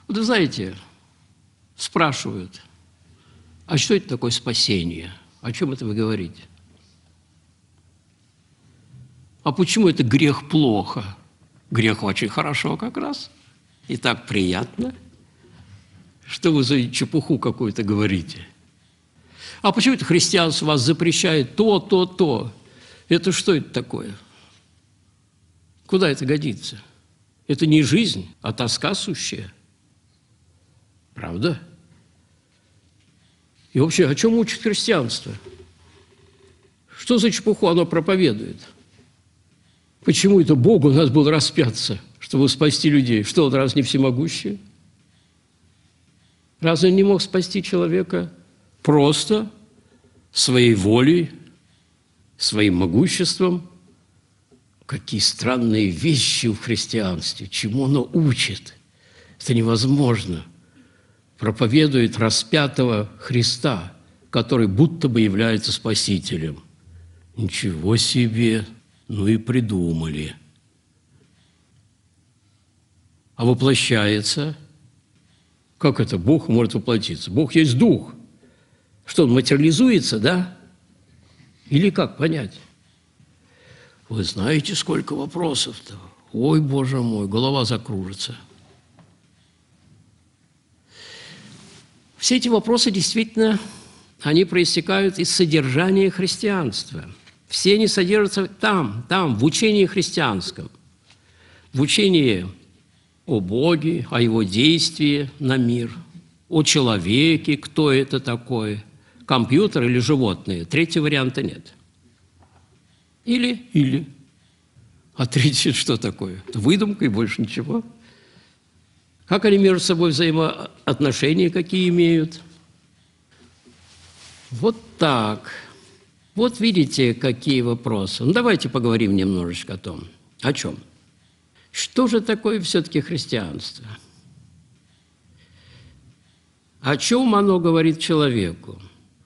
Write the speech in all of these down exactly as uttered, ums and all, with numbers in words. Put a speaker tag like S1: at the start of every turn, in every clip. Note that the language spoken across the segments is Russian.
S1: Вот вы знаете, спрашивают, а что это такое спасение? О чем это вы говорите? А почему это грех плохо? Грех очень хорошо как раз. И так приятно. Что вы за чепуху какую-то говорите? А почему это христианство вас запрещает то, то, то? Это что это такое? Куда это годится? Это не жизнь, а тоска сущая. Правда? И вообще, о чем учит христианство? Что за чепуху оно проповедует? Почему это Богу надо было распяться, чтобы спасти людей? Что, он раз не всемогущий? Разве он не мог спасти человека просто своей волей, своим могуществом? Какие странные вещи в христианстве, чему оно учит? Это невозможно. Проповедует распятого Христа, который будто бы является Спасителем. Ничего себе! Ну и придумали. А воплощается? Как это Бог может воплотиться? Бог есть Дух. Что, он материализуется, да? Или как понять? Вы знаете, сколько вопросов-то? Ой, Боже мой, голова закружится. Все эти вопросы действительно, они проистекают из содержания христианства. Все они содержатся там, там, в учении христианском, в учении о Боге, о Его действии на мир, о человеке, кто это такой, компьютер или животные. Третьего варианта нет. Или, или. А третье что такое? Выдумка и больше ничего. Как они между собой взаимоотношения какие имеют? Вот так. Вот видите, какие вопросы. Ну, давайте поговорим немножечко о том. О чем? Что же такое все-таки христианство? О чем оно говорит человеку?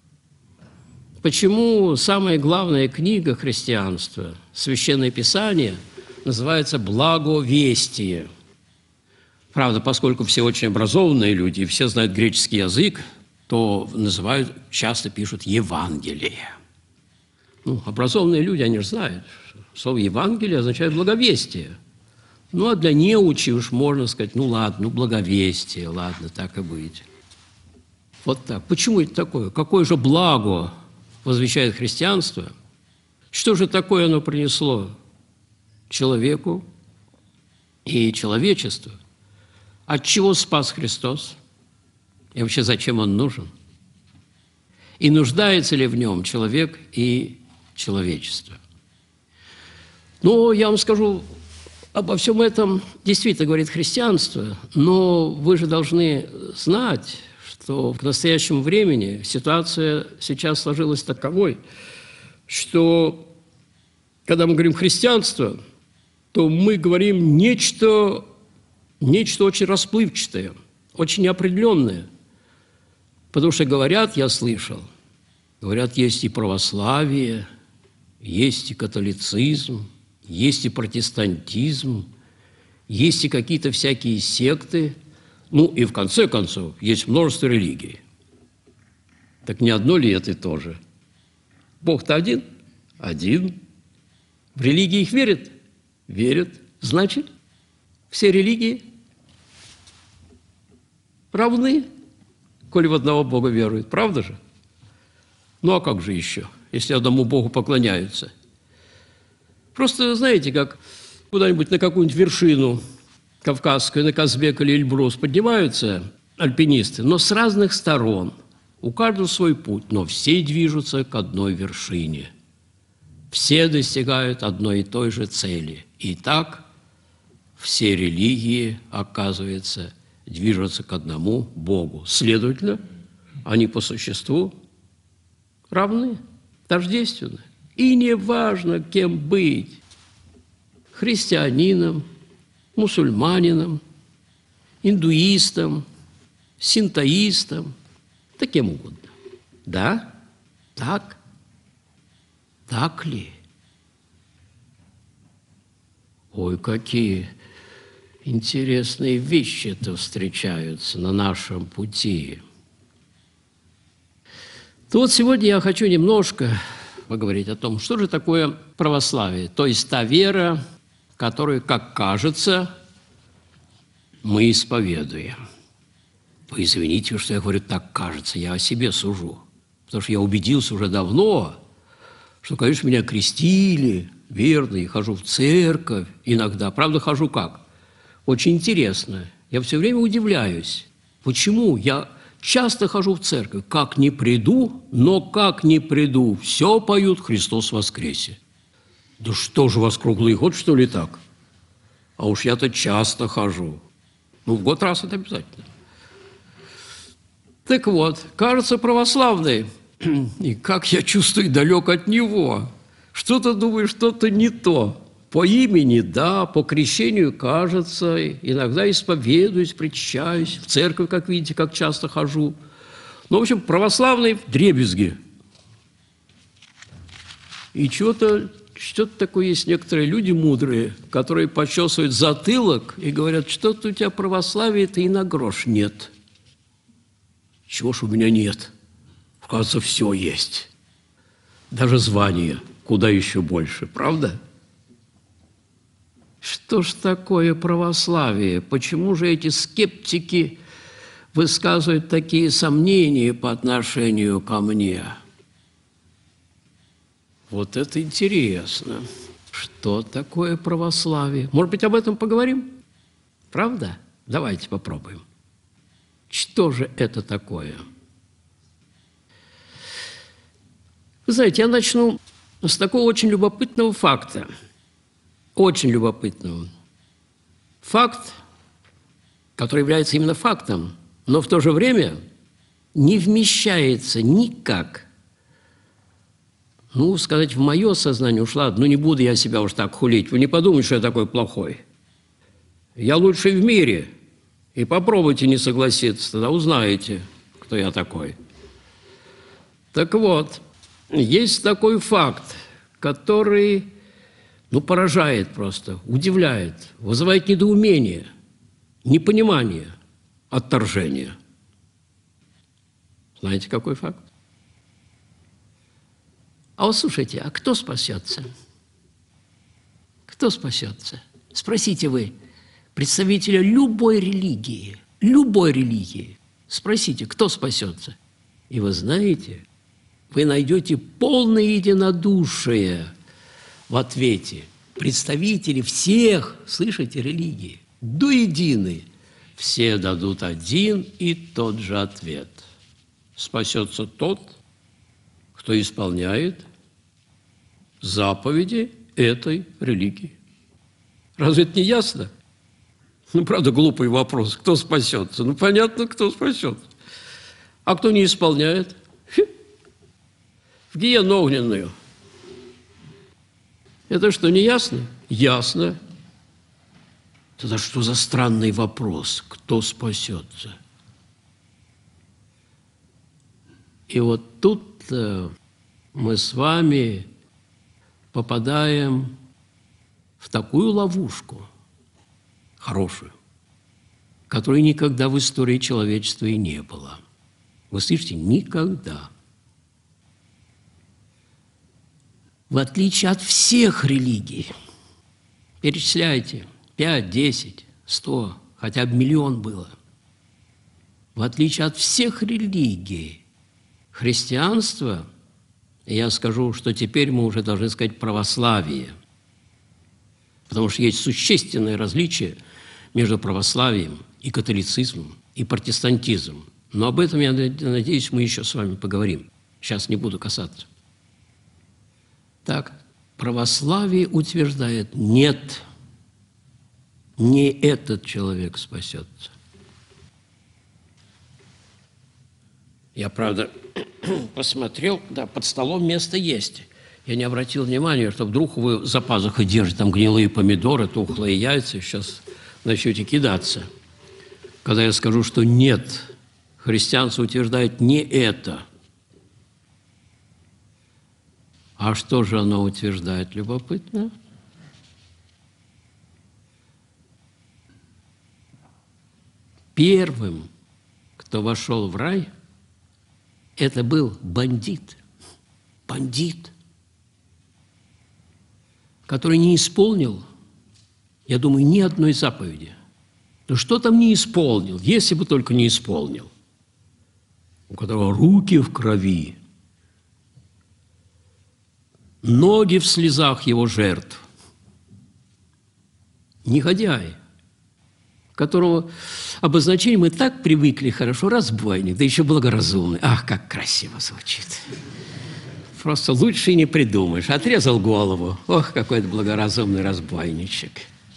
S1: Почему самая главная книга христианства, Священное Писание, называется «Благовестие»? Правда, поскольку все очень образованные люди, и все знают греческий язык, то называют, часто пишут «Евангелие». Ну, образованные люди, они же знают, слово «Евангелие» означает «благовестие». Ну, а для неучи уж можно сказать, ну, ладно, ну, благовестие, ладно, так и быть. Вот так. Почему это такое? Какое же благо возвещает христианство? Что же такое оно принесло человеку и человечеству? От чего спас Христос? И вообще, зачем Он нужен? И нуждается ли в Нем человек и человечество? Ну, я вам скажу, обо всем этом действительно говорит христианство, но вы же должны знать, что в настоящем времени ситуация сейчас сложилась таковой, что когда мы говорим «христианство», то мы говорим нечто, нечто очень расплывчатое, очень неопределенное. Потому что говорят, я слышал, говорят, есть и православие, есть и католицизм, есть и протестантизм, есть и какие-то всякие секты, ну и в конце концов есть множество религий. Так не одно ли это тоже? Бог-то один? Один. В религии их верят? Верят. Значит, все религии равны, коли в одного Бога веруют. Правда же? Ну а как же еще, если одному Богу поклоняются? Просто знаете, как куда-нибудь на какую-нибудь вершину Кавказскую, на Казбек или Эльбрус поднимаются альпинисты, но с разных сторон. У каждого свой путь, но все движутся к одной вершине. Все достигают одной и той же цели. И так все религии, оказывается, движутся к одному Богу. Следовательно, они по существу равны, тождественны. И не важно, кем быть – христианином, мусульманином, индуистом, синтоистом, да кем угодно. Да? Так? Так ли? Ой, какие Интересные вещи-то встречаются на нашем пути. То вот сегодня я хочу немножко поговорить о том, что же такое православие, то есть та вера, которую, как кажется, мы исповедуем. Вы извините, что я говорю «так кажется», я о себе сужу, потому что я убедился уже давно, что, конечно, меня крестили, верно, и хожу в церковь иногда. Правда, хожу как? Очень интересно. Я все время удивляюсь, почему я часто хожу в церковь. Как не приду, но как не приду, все поют «Христос воскресе». Да что же у вас круглый год, что ли, так? А уж я-то часто хожу. Ну, в год раз это обязательно. Так вот, кажется, православный, и как я чувствую, далек от него. Что-то думаю, что-то не то. По имени, да, по крещению, кажется, иногда исповедуюсь, причащаюсь, в церковь, как видите, как часто хожу. Ну, в общем, православный вдребезги. И что-то, что-то такое есть некоторые люди мудрые, которые почесывают затылок и говорят, что-то у тебя православие-то и на грош нет. Чего ж у меня нет? Кажется, все есть. Даже звание, куда еще больше, правда? Что ж такое православие? Почему же эти скептики высказывают такие сомнения по отношению ко мне? Вот это интересно. Что такое православие? Может быть, об этом поговорим? Правда? Давайте попробуем. Что же это такое? Вы знаете, я начну с такого очень любопытного факта. Очень любопытного. Факт, который является именно фактом, но в то же время не вмещается никак, ну, сказать, в мое сознание уж ладно, ну, не буду я себя уж так хулить. Вы не подумайте, что я такой плохой. Я лучший в мире. И попробуйте не согласиться, тогда узнаете, кто я такой. Так вот, есть такой факт, который, ну, поражает просто, удивляет, вызывает недоумение, непонимание, отторжение. Знаете, какой факт? А вот слушайте, а кто спасется? Кто спасется? Спросите вы представителя любой религии, любой религии. Спросите, кто спасется? И вы знаете, вы найдете полное единодушие в ответе. Представители всех, слышите, религий, до единой, все дадут один и тот же ответ. Спасется тот, кто исполняет заповеди этой религии. Разве это не ясно? Ну, правда, глупый вопрос. Кто спасется? Ну, понятно, кто спасется. А кто не исполняет? В гиену огненную. Это что, не ясно? Ясно. Тогда что за странный вопрос? Кто спасется? И вот тут мы с вами попадаем в такую ловушку, хорошую, которой никогда в истории человечества и не было. Вы слышите? Никогда. В отличие от всех религий, перечисляйте, пять, десять, сто, хотя бы миллион было. В отличие от всех религий, христианство, я скажу, что теперь мы уже должны сказать православие, потому что есть существенное различие между православием и католицизмом, и протестантизмом. Но об этом, я надеюсь, мы еще с вами поговорим. Сейчас не буду касаться. Так, православие утверждает, нет, не этот человек спасется. Я, правда, посмотрел, да, под столом место есть. Я не обратил внимания, что вдруг вы за пазухой держите там гнилые помидоры, тухлые яйца, сейчас начнете кидаться. Когда я скажу, что нет, христианство утверждает не это. А что же оно утверждает? Любопытно. Первым, кто вошел в рай, это был бандит. Бандит, который не исполнил, я думаю, ни одной заповеди. Ну что там не исполнил, если бы только не исполнил? У которого руки в крови, ноги в слезах его жертв. Негодяй, которого обозначение мы так привыкли хорошо, разбойник, да еще благоразумный. Ах, как красиво звучит. Просто лучше и не придумаешь. Отрезал голову. Ох, какой это благоразумный разбойничек.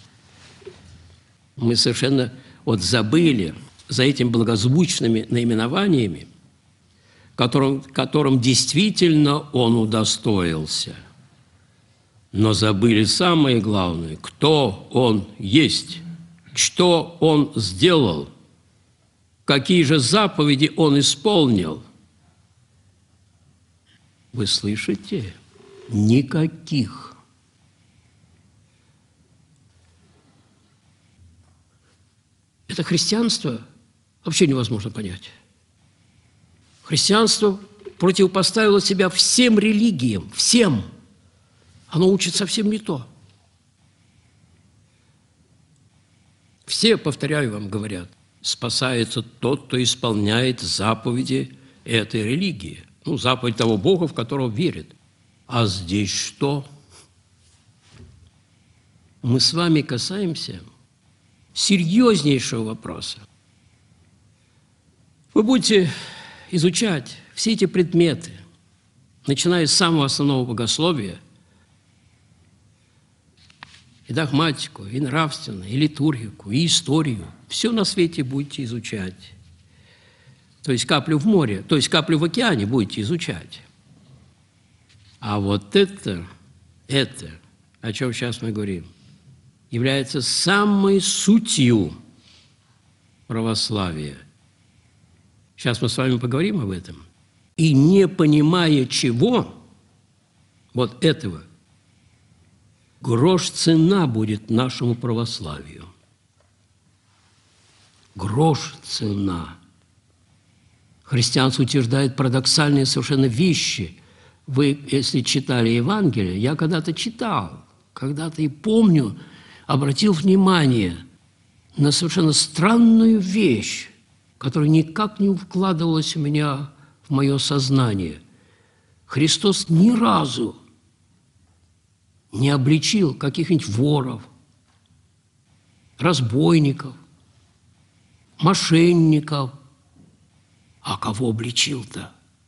S1: Мы совершенно вот забыли за этими благозвучными наименованиями, которым, которым действительно он удостоился. Но забыли самое главное, кто он есть, что он сделал, какие же заповеди он исполнил. Вы слышите? Никаких. Это христианство вообще невозможно понять. Христианство противопоставило себя всем религиям, всем. Оно учит совсем не то. Все, повторяю вам, говорят, спасается тот, кто исполняет заповеди этой религии. Ну, заповедь того Бога, в которого верит. А здесь что? Мы с вами касаемся серьезнейшего вопроса. Вы будете изучать все эти предметы, начиная с самого основного богословия, и догматику, и нравственную, и литургику, и историю. Все на свете будете изучать. То есть каплю в море, то есть каплю в океане будете изучать. А вот это, это, о чем сейчас мы говорим, является самой сутью православия. Сейчас мы с вами поговорим об этом. И не понимая чего, вот этого, грош цена будет нашему православию. Грош цена. Христианство утверждает парадоксальные совершенно вещи. Вы, если читали Евангелие, я когда-то читал, когда-то и помню, обратил внимание на совершенно странную вещь, которая никак не вкладывалась у меня в мое сознание. Христос ни разу не обличил каких-нибудь воров, разбойников, мошенников. А кого обличил-то?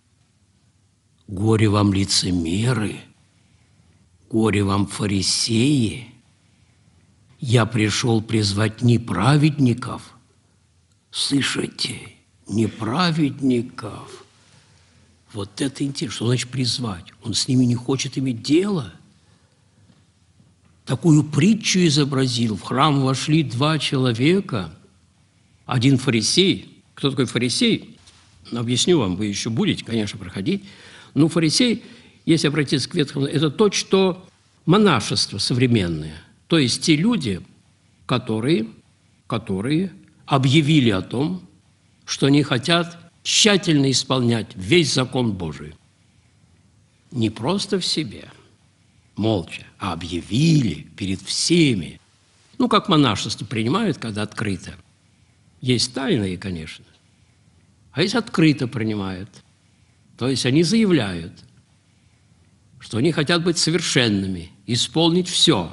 S1: Горе вам, лицемеры, горе вам, фарисеи. Я пришел призвать не праведников, слышите, не праведников. Вот это интересно, что значит призвать? Он с ними не хочет иметь дело. Такую притчу изобразил. В храм вошли два человека. Один фарисей. Кто такой фарисей? Объясню вам, вы еще будете, конечно, проходить. Но фарисей, если обратиться к Ветхому, это то, что монашество современное. То есть те люди, которые, которые объявили о том, что они хотят тщательно исполнять весь закон Божий. Не просто в себе, молча, а объявили перед всеми. Ну, как монашество принимают, когда открыто. Есть тайные, конечно. А есть открыто принимают. То есть они заявляют, что они хотят быть совершенными, исполнить все.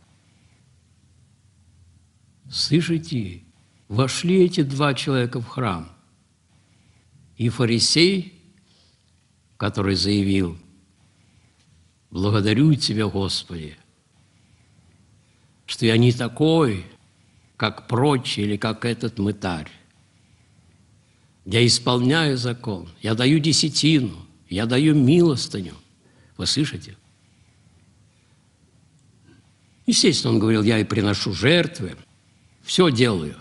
S1: Слышите, вошли эти два человека в храм. И фарисей, который заявил: «Благодарю Тебя, Господи, что я не такой, как прочие или как этот мытарь. Я исполняю закон, я даю десятину, я даю милостыню». Вы слышите? Естественно, он говорил: «Я и приношу жертвы, все делаю».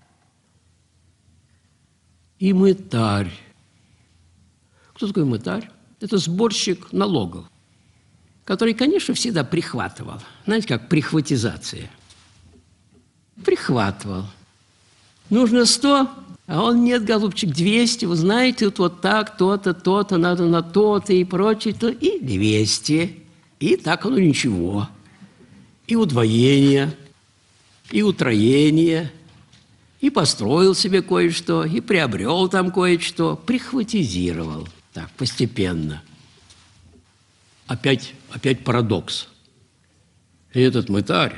S1: И мытарь. Кто такой мытарь? Это сборщик налогов, который, конечно, всегда прихватывал. Знаете, как прихватизация. Прихватывал. Нужно сто, а он нет, голубчик, двести. Вы знаете, вот, вот так, то-то, то-то, надо на то-то и прочее, то и двести. И так оно ничего. И удвоение, и утроение, и построил себе кое-что, и приобрел там кое-что, прихватизировал. Так, постепенно. Опять, опять парадокс. И этот мытарь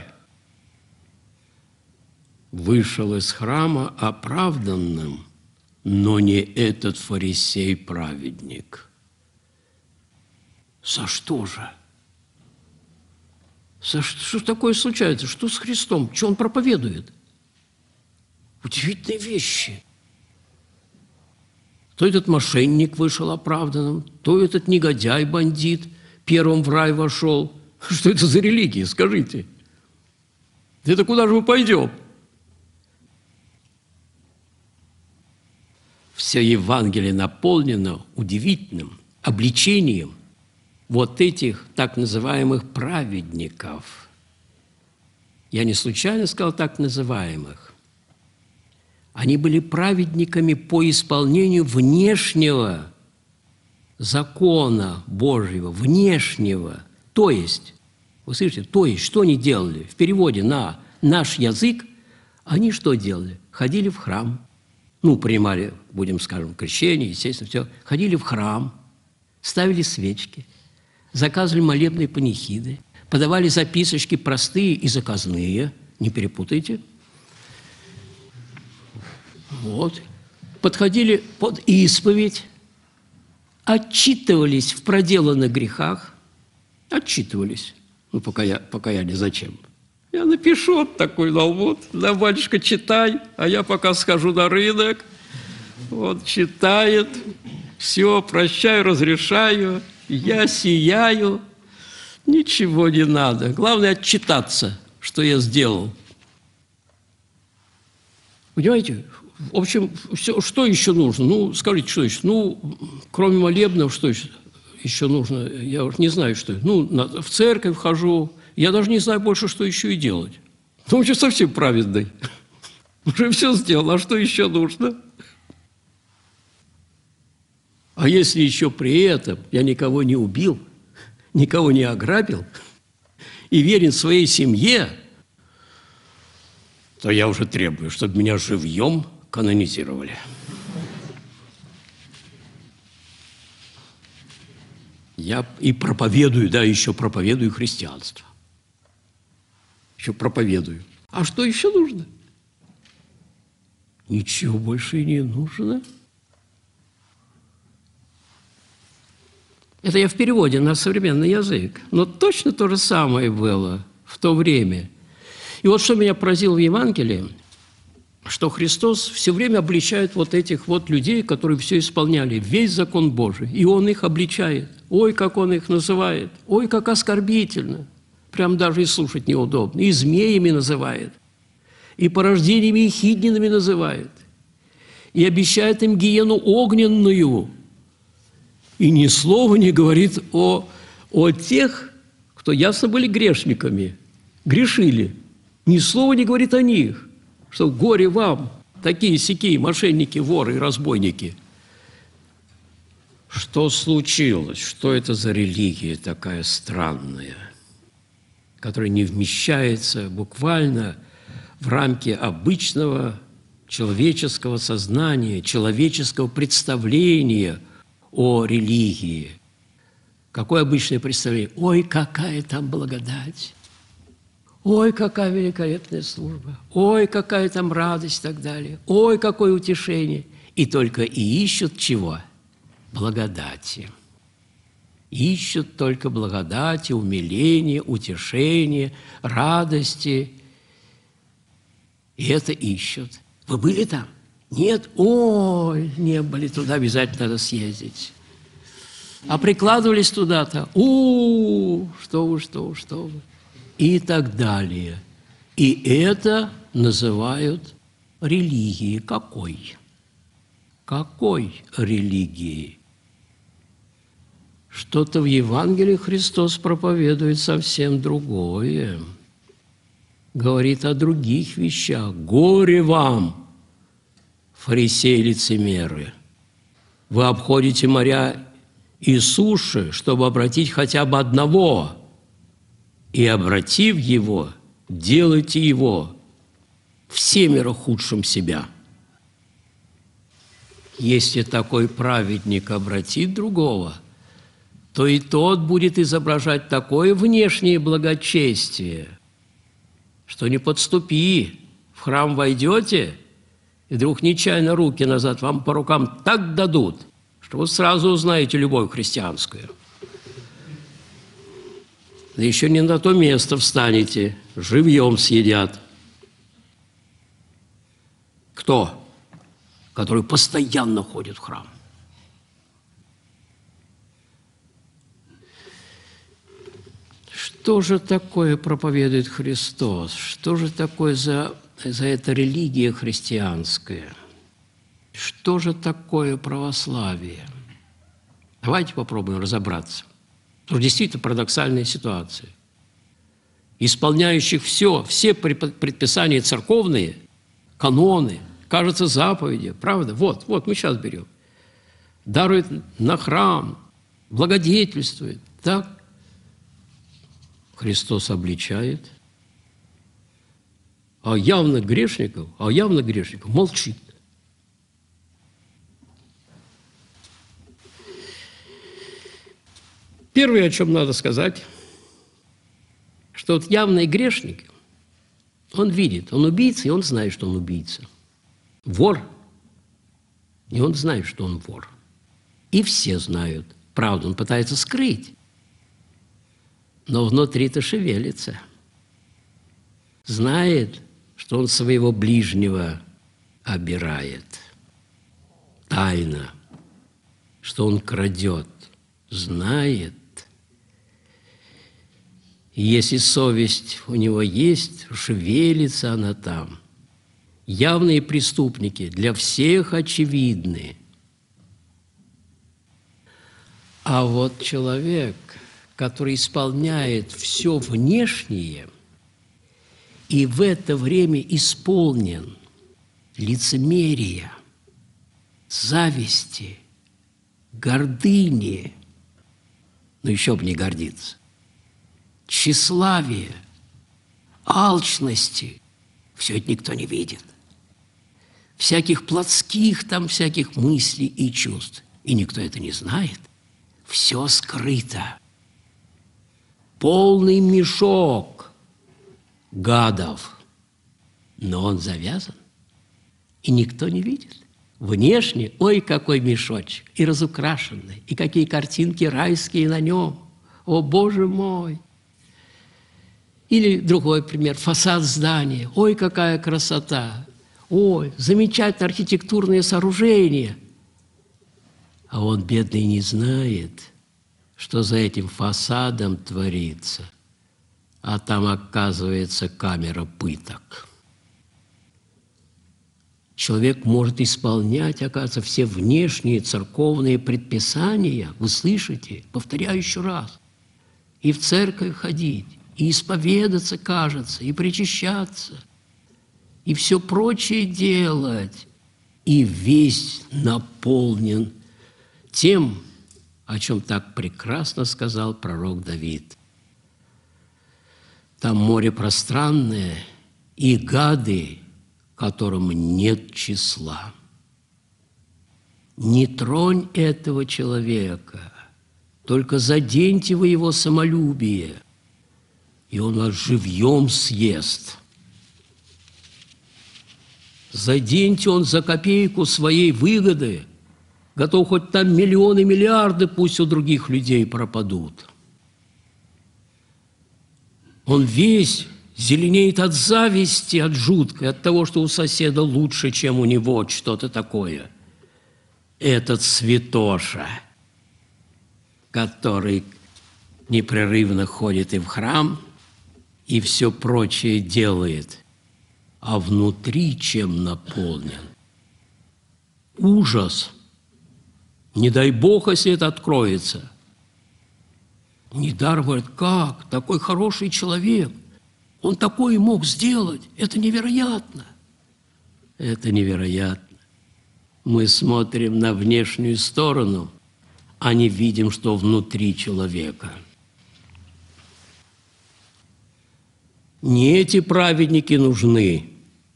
S1: вышел из храма оправданным, но не этот фарисей-праведник. За что же? За что, что такое случается? Что с Христом? Что он проповедует? Удивительные вещи. То этот мошенник вышел оправданным, то этот негодяй-бандит первым в рай вошел. Что это за религия, скажите? Это куда же мы пойдем? Все Евангелие наполнено удивительным обличением вот этих так называемых праведников. Я не случайно сказал так называемых. Они были праведниками по исполнению внешнего закона Божьего, внешнего. То есть, вы слышите, то есть, что они делали? В переводе на наш язык, они что делали? Ходили в храм. Ну, принимали, будем скажем, крещение, естественно, все. Ходили в храм, ставили свечки, заказывали молебные панихиды, подавали записочки простые и заказные, не перепутайте. Вот. Подходили под исповедь, отчитывались в проделанных грехах, отчитывались. Ну, покая, покаяние зачем? Я напишу вот такой налвод, да, батюшка, читай, а я пока схожу на рынок. Вот, читает, все, прощаю, разрешаю, я сияю. Ничего не надо. Главное отчитаться, что я сделал. Понимаете? В общем, все, что еще нужно? Ну, скажите, что еще? Ну, кроме молебного, что еще, еще нужно? Я уж не знаю, что. Ну, на, в церковь хожу. Я даже не знаю больше, что еще и делать. Ну, уже совсем праведный. Уже все сделал, а что еще нужно? А если еще при этом я никого не убил, никого не ограбил и верен своей семье, то я уже требую, чтобы меня живьем канонизировали. Я и проповедую, да, еще проповедую христианство. Еще проповедую. А что еще нужно? Ничего больше и не нужно. Это я в переводе на современный язык. Но точно то же самое было в то время. И вот что меня поразило в Евангелии, что Христос все время обличает вот этих вот людей, которые все исполняли, весь закон Божий. И Он их обличает. Ой, как Он их называет. Ой, как оскорбительно. Прям даже и слушать неудобно. И змеями называет. И порождениями ехиднинами называет. И обещает им гиену огненную. И ни слова не говорит о, о тех, кто ясно были грешниками, грешили. Ни слова не говорит о них, что горе вам, такие-сякие мошенники, воры и разбойники. Что случилось? Что это за религия такая странная, которая не вмещается буквально в рамки обычного человеческого сознания, человеческого представления о религии? Какое обычное представление? Ой, какая там благодать! Ой, какая великолепная служба! Ой, какая там радость и так далее! Ой, какое утешение! И только и ищут чего? Благодати. Ищут только благодати, умиления, утешения, радости. И это ищут. Вы были там? Нет? Ой, не были, туда обязательно надо съездить. А прикладывались туда-то? У, что вы, что вы, что вы. И так далее. И это называют религией. Какой? Какой религией? Что-то в Евангелии Христос проповедует совсем другое. Говорит о других вещах. Горе вам! фарисеи-лицемеры. Вы обходите моря и суши, чтобы обратить хотя бы одного, и, обратив его, делайте его всемиро худшим себя. Если такой праведник обратит другого, то и тот будет изображать такое внешнее благочестие, что не подступи, в храм войдете, и вдруг нечаянно руки назад вам по рукам так дадут, что вы сразу узнаете любовь христианскую. Да еще не на то место встанете, живьем съедят. Кто? Который постоянно ходит в храм. Что же такое проповедует Христос? Что же такое за, за эта религия христианская? Что же такое православие? Давайте попробуем разобраться. Это действительно парадоксальная ситуация. Исполняющих все, все предписания церковные, каноны, кажется, заповеди, правда? Вот, вот, мы сейчас берем. Дарует на храм, благодетельствует, так? Христос обличает, а явно грешников, а явно грешников молчит. Первое, о чем надо сказать, что вот явный грешник, он видит, он убийца, и он знает, что он убийца. Вор, и он знает, что он вор. И все знают. Правда, он пытается скрыть. Но внутри-то шевелится. Знает, что он своего ближнего обирает. Тайно, что он крадет. Знает. И если совесть у него есть, шевелится она там. Явные преступники для всех очевидны. А вот человек, который исполняет все внешнее и в это время исполнен лицемерия, зависти, гордыни, но еще бы не гордиться, тщеславия, алчности, все это никто не видит. Всяких плотских там, всяких мыслей и чувств. И никто это не знает. Все скрыто. Полный мешок гадов. Но он завязан, и никто не видит. Внешне, ой, какой мешочек, и разукрашенный, и какие картинки райские на нем. О, Боже мой! Или другой пример, фасад здания. Ой, какая красота! Ой, замечательное архитектурное сооружение. А он, бедный, не знает, что за этим фасадом творится. А там, оказывается, камера пыток. Человек может исполнять, оказывается, все внешние церковные предписания. Вы слышите? Повторяю еще раз. И в церковь ходить, и исповедаться, кажется, и причащаться, и все прочее делать. И весь наполнен тем, о чем так прекрасно сказал пророк Давид. Там море пространное и гады, которым нет числа. Не тронь этого человека, только заденьте вы его самолюбие, и он вас живьем съест. Заденьте он за копейку своей выгоды, готов хоть там миллионы, миллиарды, пусть у других людей пропадут. Он весь зеленеет от зависти, от жуткой, от того, что у соседа лучше, чем у него, что-то такое. Этот святоша, который непрерывно ходит и в храм, и все прочее делает, а внутри чем наполнен? Ужас! Не дай Бог, если это откроется. Недаром говорит, как? Такой хороший человек. Он такое мог сделать. Это невероятно. Это невероятно. Мы смотрим на внешнюю сторону, а не видим, что внутри человека. Не эти праведники нужны.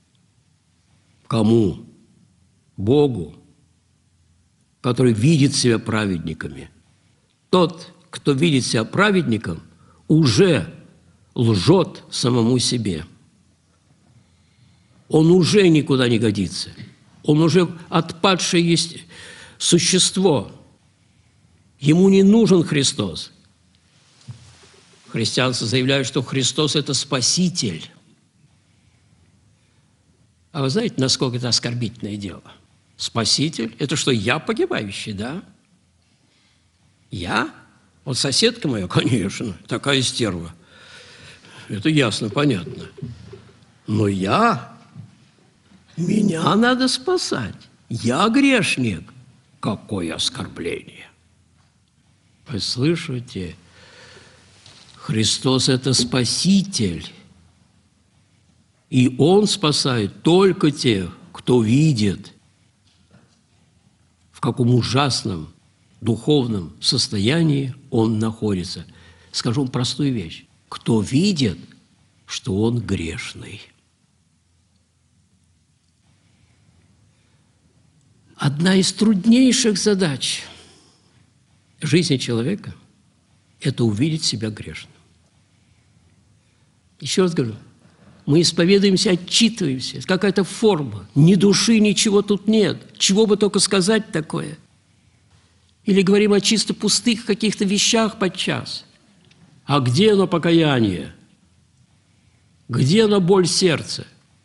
S1: Кому? Богу, который видит себя праведниками. Тот, кто видит себя праведником, уже лжет самому себе. Он уже никуда не годится. Он уже отпадшее есть существо. Ему не нужен Христос. Христианцы заявляют, что Христос – это Спаситель. А вы знаете, насколько это оскорбительное дело? Спаситель – это что, я погибающий, да? Я? Вот соседка моя, конечно, такая стерва. Это ясно, понятно. Но я? Меня надо спасать. Я грешник. Какое оскорбление! Вы слышите? Христос – это Спаситель. И Он спасает только тех, кто видит, в каком ужасном духовном состоянии он находится. Скажу вам простую вещь. Кто видит, что он грешный. Одна из труднейших задач жизни человека – это увидеть себя грешным. Еще раз говорю, мы исповедуемся, отчитываемся. Это какая-то форма. Ни души, ничего тут нет. Чего бы только сказать такое. Или говорим о чисто пустых каких-то вещах подчас. А где оно покаяние? Где оно боль сердца?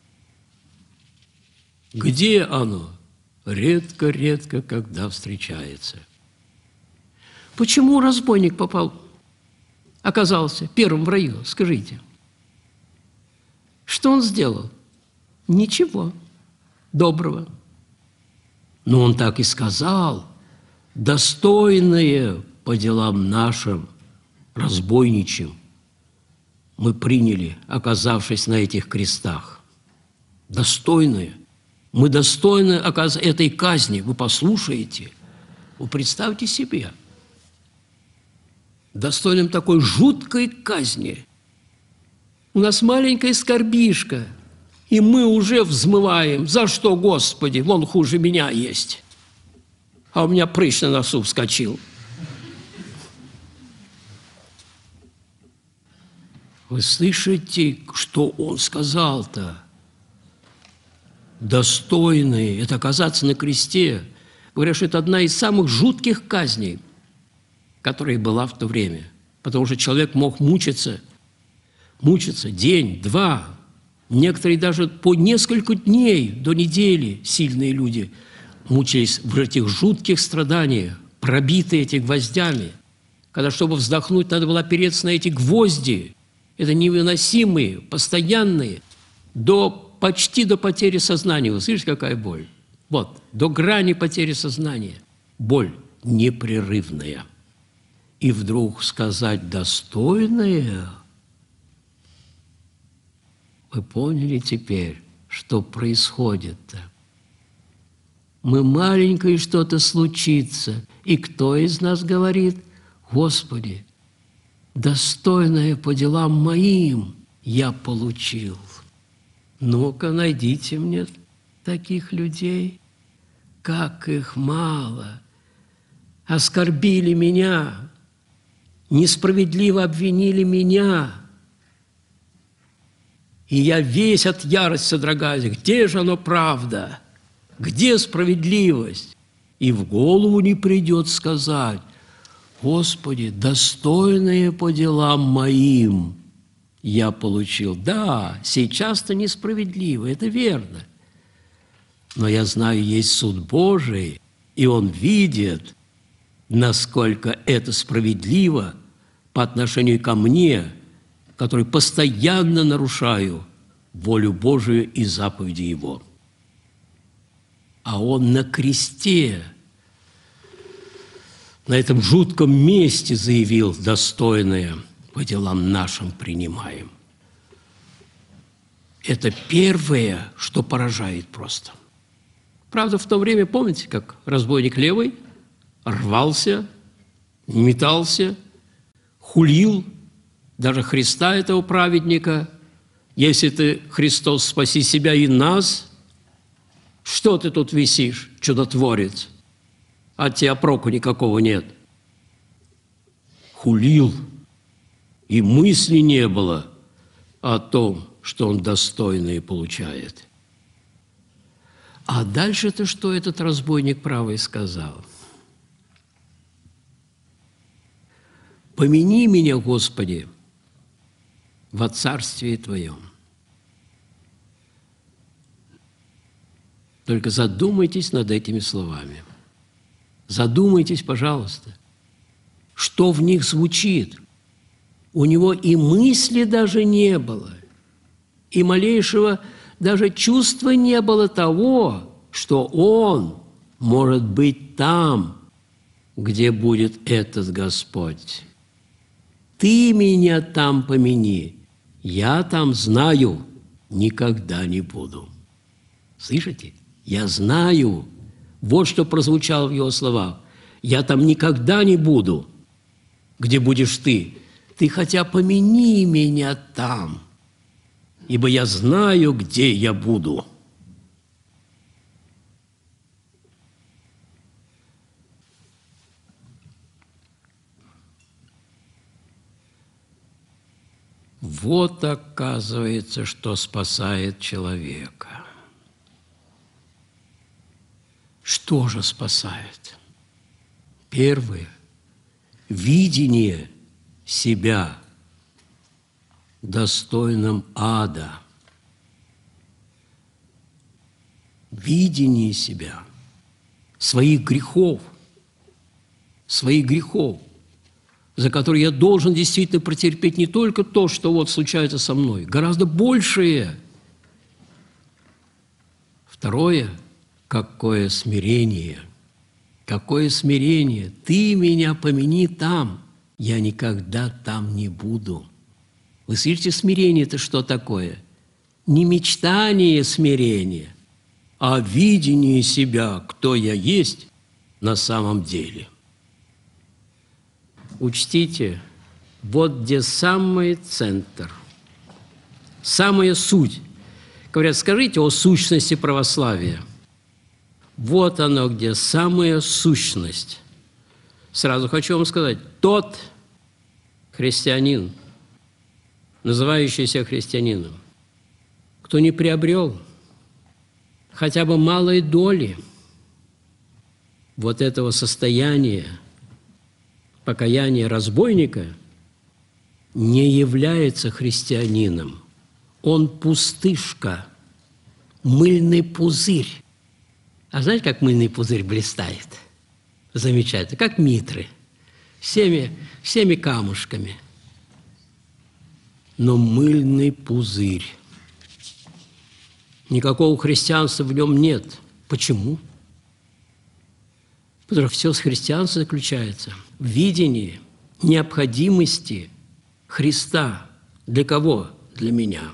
S1: Где оно? Редко-редко, когда встречается. Почему разбойник попал, оказался первым в раю? Скажите. Что он сделал? Ничего доброго. Но он так и сказал: достойные по делам нашим, разбойничьим, мы приняли, оказавшись на этих крестах. Достойные. Мы достойны этой казни. Вы послушаете. Вы представьте себе. Достойным такой жуткой казни. У нас маленькая скорбишка, и мы уже взмываем. За что, Господи? Вон хуже меня есть. А у меня прыщ на носу вскочил. Вы слышите, что он сказал-то? Достойные. Это оказаться на кресте. Говорят, что это одна из самых жутких казней, которая была в то время. Потому что человек мог мучиться, мучиться день, два, некоторые даже по несколько дней, до недели сильные люди мучились в этих жутких страданиях, пробитые эти гвоздями, когда, чтобы вздохнуть, надо было опереться на эти гвозди. Это невыносимые, постоянные, до, почти до потери сознания. Вы слышите, какая боль? Вот, до грани потери сознания. Боль непрерывная. И вдруг сказать «достойное». Вы поняли теперь, что происходит-то? Мы маленькое что-то случится, и кто из нас говорит: «Господи, достойное по делам моим я получил». Ну-ка, найдите мне таких людей. Как их мало. Оскорбили меня, несправедливо обвинили меня. И я весь от ярости содрогаюсь. Где же оно правда? Где справедливость? И в голову не придет сказать: «Господи, достойное по делам моим я получил». Да, сейчас-то несправедливо, это верно. Но я знаю, есть суд Божий, и Он видит, насколько это справедливо по отношению ко мне, который постоянно нарушаю волю Божию и заповеди Его. А Он на кресте, на этом жутком месте заявил: «Достойное по делам нашим принимаем». Это первое, что поражает просто. Правда, в то время, помните, как разбойник левый рвался, метался, хулил даже Христа, этого праведника. Если ты, Христос, спаси себя и нас, что ты тут висишь, чудотворец? От тебя проку никакого нет. Хулил, и мысли не было о том, что он достойное получает. А дальше-то что этот разбойник правый сказал? «Помяни меня, Господи, во царствии Твоем». Только задумайтесь над этими словами. Задумайтесь, пожалуйста, что в них звучит. У него и мысли даже не было, и малейшего даже чувства не было того, что он может быть там, где будет этот Господь. Ты меня там помяни, я там знаю, никогда не буду. Слышите? Я знаю. Вот что прозвучало в его словах. Я там никогда не буду, где будешь ты. Ты хотя помяни меня там, ибо я знаю, где я буду. Вот оказывается, что спасает человека. Что же спасает? Первое – видение себя достойным ада. Видение себя, своих грехов, своих грехов, за которые я должен действительно претерпеть не только то, что вот случается со мной, гораздо большее. Второе – какое смирение, какое смирение. Ты меня помяни там, я никогда там не буду. Вы слышите, смирение – это что такое? Не мечтание смирения, а видение себя, кто я есть на самом деле. Учтите, вот где самый центр, самая суть. Говорят, скажите о сущности православия. Вот оно, где самая сущность. Сразу хочу вам сказать, тот христианин, называющийся христианином, кто не приобрел хотя бы малой доли вот этого состояния покаяния разбойника, не является христианином. Он пустышка, мыльный пузырь. А знаете, как мыльный пузырь блистает? Замечательно, как митры, всеми, всеми камушками. Но мыльный пузырь. Никакого христианства в нем нет. Почему? Потому что все с христианством заключается в видении необходимости Христа. Для кого? Для меня.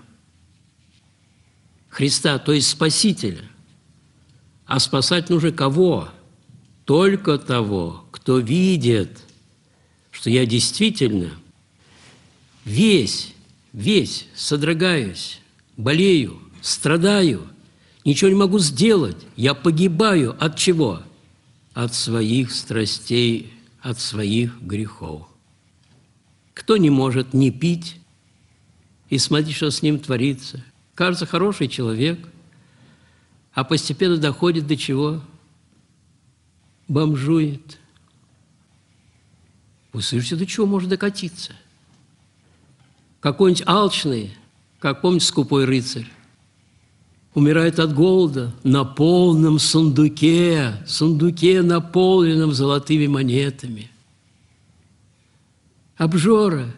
S1: Христа, то есть Спасителя. А спасать нужно кого? Только того, кто видит, что я действительно весь, весь содрогаюсь, болею, страдаю, ничего не могу сделать. Я погибаю от чего? От своих страстей, от своих грехов. Кто не может не пить и смотреть, что с ним творится? Кажется, хороший человек, а постепенно доходит до чего? Бомжует. Вы слышите, до чего может докатиться? Какой-нибудь алчный, как помните, скупой рыцарь, умирает от голода на полном сундуке, сундуке, наполненном золотыми монетами. Обжора,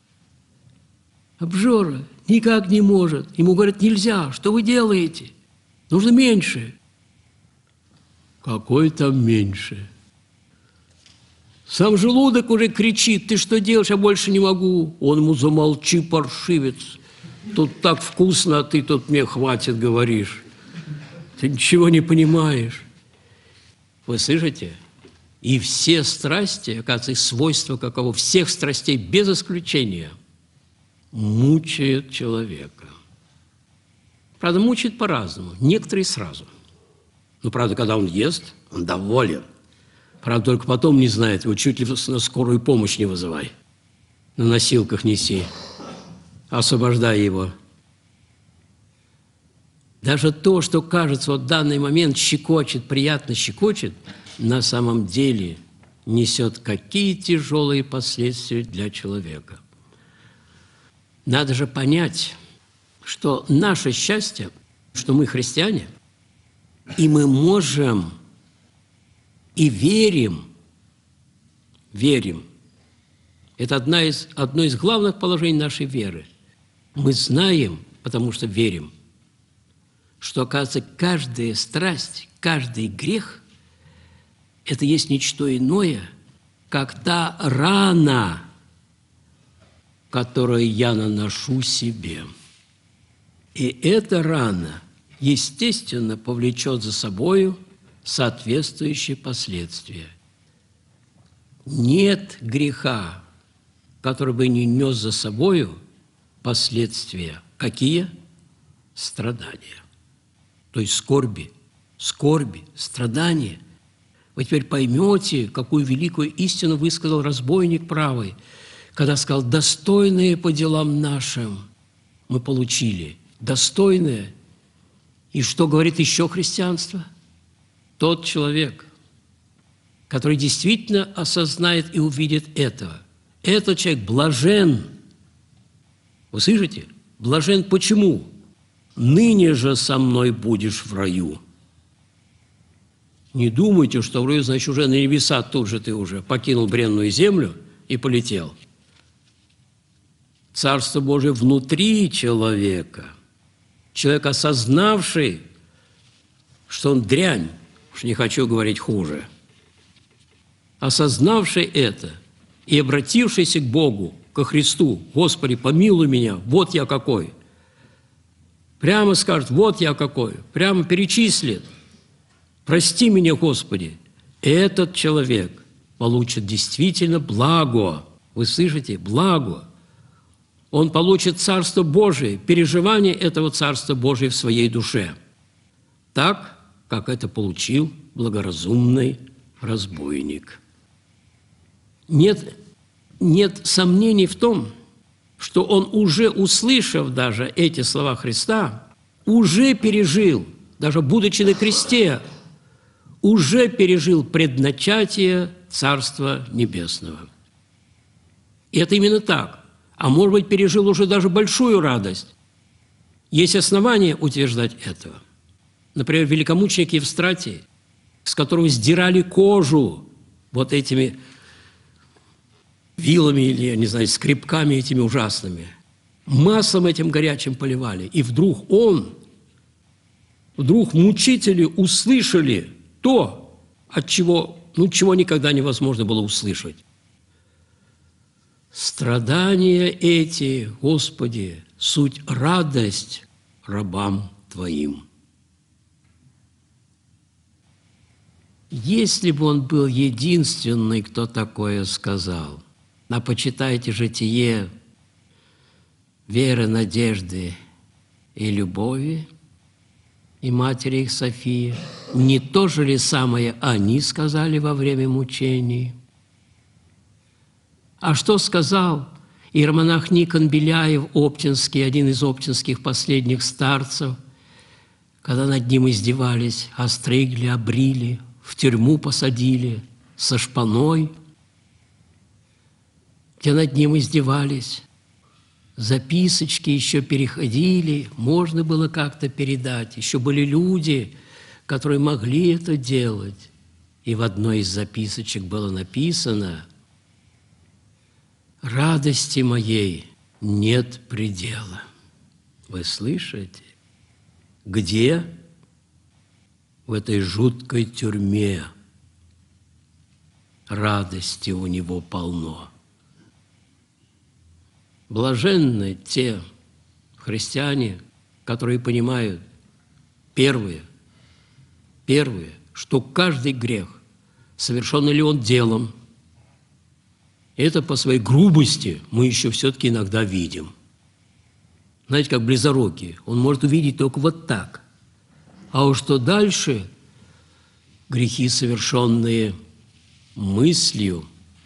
S1: обжора никак не может. Ему говорят, нельзя, что вы делаете? Нужно меньше. Какой там меньше? Сам желудок уже кричит, ты что делаешь, я больше не могу. Он ему, замолчи, паршивец. Тут так вкусно, а ты тут мне хватит говоришь. Ты ничего не понимаешь. Вы слышите? И все страсти, оказывается, свойства каково, всех страстей без исключения, мучают человека. Правда, мучает по-разному. Некоторые сразу. Но, правда, когда он ест, он доволен. Правда, только потом не знает, его чуть ли на скорую помощь не вызывай. На носилках неси. Освобождай его. Даже то, что кажется вот в данный момент щекочет, приятно щекочет, на самом деле несет какие тяжелые последствия для человека. Надо же понять, что наше счастье, что мы христиане, и мы можем и верим, верим. Это одна из, одно из главных положений нашей веры. Мы знаем, потому что верим, что, оказывается, каждая страсть, каждый грех – это есть ничто иное, как та рана, которую я наношу себе. И эта рана, естественно, повлечет за собою соответствующие последствия. Нет греха, который бы не нес за собою последствия. Какие? Страдания. То есть скорби, скорби, страдания. Вы теперь поймете, какую великую истину высказал разбойник правый, когда сказал: «Достойные по делам нашим мы получили». Достойные. И что говорит еще христианство? Тот человек, который действительно осознает и увидит этого. Этот человек блажен. Вы слышите? Блажен почему? «Ныне же со мной будешь в раю». Не думайте, что в раю, значит, уже на небеса тут же ты уже покинул бренную землю и полетел. Царство Божие внутри человека. Человек, осознавший, что он дрянь, уж не хочу говорить хуже, осознавший это и обратившийся к Богу, ко Христу: «Господи, помилуй меня, вот я какой». Прямо скажет: «Вот я какой», прямо перечислит: «Прости меня, Господи». Этот человек получит действительно благо. Вы слышите? Благо. Он получит Царство Божие, переживание этого Царства Божия в своей душе. Так, как это получил благоразумный разбойник. Нет, нет сомнений в том, что он, уже услышав даже эти слова Христа, уже пережил, даже будучи на кресте, уже пережил предначатие Царства Небесного. И это именно так. А может быть, пережил уже даже большую радость. Есть основания утверждать этого. Например, великомученик Евстратий, с которого сдирали кожу вот этими вилами или, я не знаю, скребками этими ужасными. Маслом этим горячим поливали. И вдруг он, вдруг мучители услышали то, от чего, ну, чего никогда невозможно было услышать. «Страдания эти, Господи, суть радость рабам Твоим». Если бы он был единственный, кто такое сказал, а почитайте житие веры, надежды и любови, и матери их Софии, не то же ли самое они сказали во время мучений? А что сказал иеромонах Никон Беляев, оптинский, один из оптинских последних старцев, когда над ним издевались, остригли, обрили, в тюрьму посадили со шпаной, где над ним издевались, записочки еще переходили, можно было как-то передать. Еще были люди, которые могли это делать. И в одной из записочек было написано: «Радости моей нет предела». Вы слышите? Где? В этой жуткой тюрьме радости у него полно. Блаженны те христиане, которые понимают, первые, Первое, что каждый грех, совершенный ли он делом, это по своей грубости мы еще все-таки иногда видим. Знаете, как близорукий, он может увидеть только вот так. А уж что дальше, грехи, совершенные мыслью,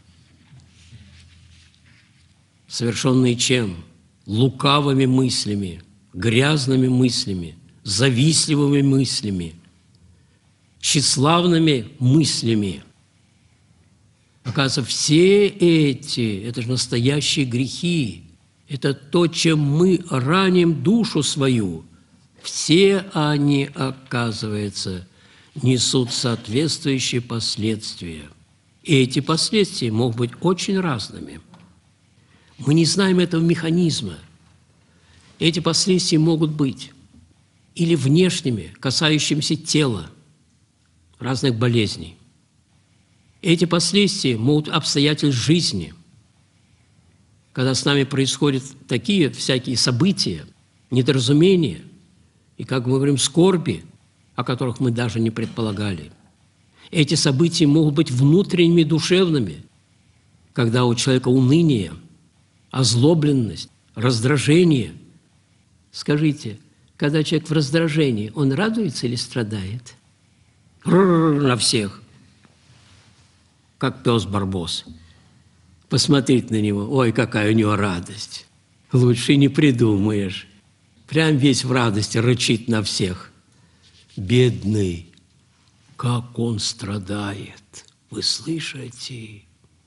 S1: совершенные чем? Лукавыми мыслями, грязными мыслями, завистливыми мыслями, тщеславными мыслями. Оказывается, все эти, это же настоящие грехи, это то, чем мы раним душу свою. Все они, оказывается, несут соответствующие последствия. И эти последствия могут быть очень разными. Мы не знаем этого механизма. Эти последствия могут быть или внешними, касающимися тела, разных болезней. Эти последствия могут быть обстоятельств жизни, когда с нами происходят такие всякие события, недоразумения, и, как мы говорим, скорби, о которых мы даже не предполагали. Эти события могут быть внутренними, душевными, когда у человека уныние, озлобленность, раздражение. Скажите, когда человек в раздражении, он радуется или страдает? Р-р-р на всех, как пес-барбос. Посмотреть на него, ой, какая у него радость. Лучше не придумаешь. Прям весь в радости рычит на всех. Бедный, как он страдает. Вы слышите?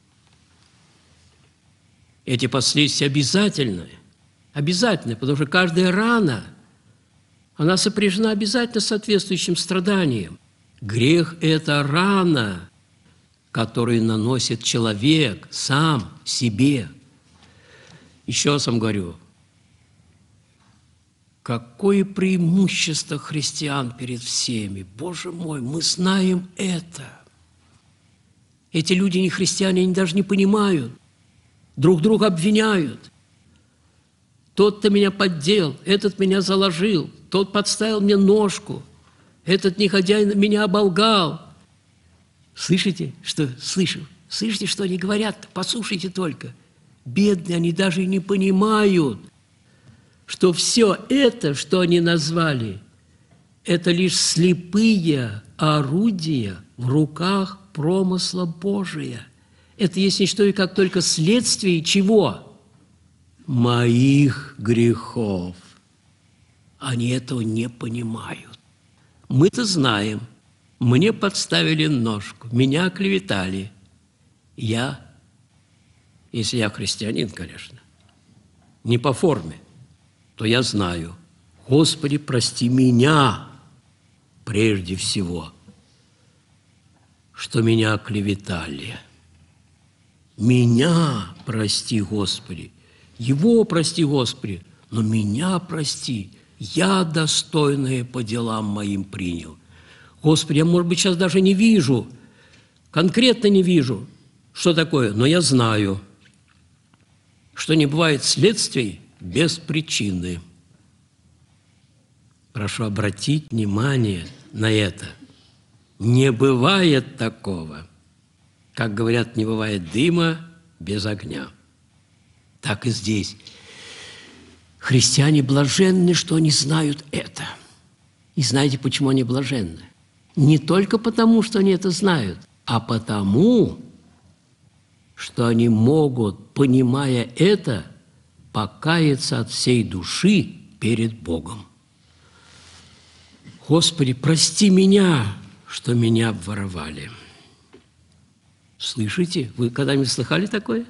S1: Эти последствия обязательны. Обязательны, потому что каждая рана, она сопряжена обязательно с соответствующим страданием. Грех – это рана, которую наносит человек сам себе. Еще раз вам говорю, какое преимущество христиан перед всеми. Боже мой, мы знаем это. Эти люди не христиане, они даже не понимают. Друг друга обвиняют. Тот-то меня поддел, этот меня заложил, тот подставил мне ножку, этот негодяй меня оболгал. Слышите, что слышу? Слышите, что они говорят? Послушайте только. Бедные, они даже и не понимают, что все это, что они назвали, это лишь слепые орудия в руках промысла Божия. Это есть не что и как только следствие чего? Моих грехов. Они этого не понимают. Мы-то знаем. Мне подставили ножку, меня оклеветали. Я, если я христианин, конечно, не по форме, то я знаю, Господи, прости меня прежде всего, что меня оклеветали. Меня прости, Господи, его прости, Господи, но меня прости, я достойное по делам моим принял. Господи, я, может быть, сейчас даже не вижу, конкретно не вижу, что такое, но я знаю, что не бывает следствий без причины. Прошу обратить внимание на это. Не бывает такого. Как говорят, не бывает дыма без огня. Так и здесь. Христиане блаженны, что они знают это. И знаете, почему они блаженны? Не только потому, что они это знают, а потому, что они могут, понимая это, покаяться от всей души перед Богом. Господи, прости меня, что меня обворовали. Слышите? Вы когда-нибудь слыхали такое?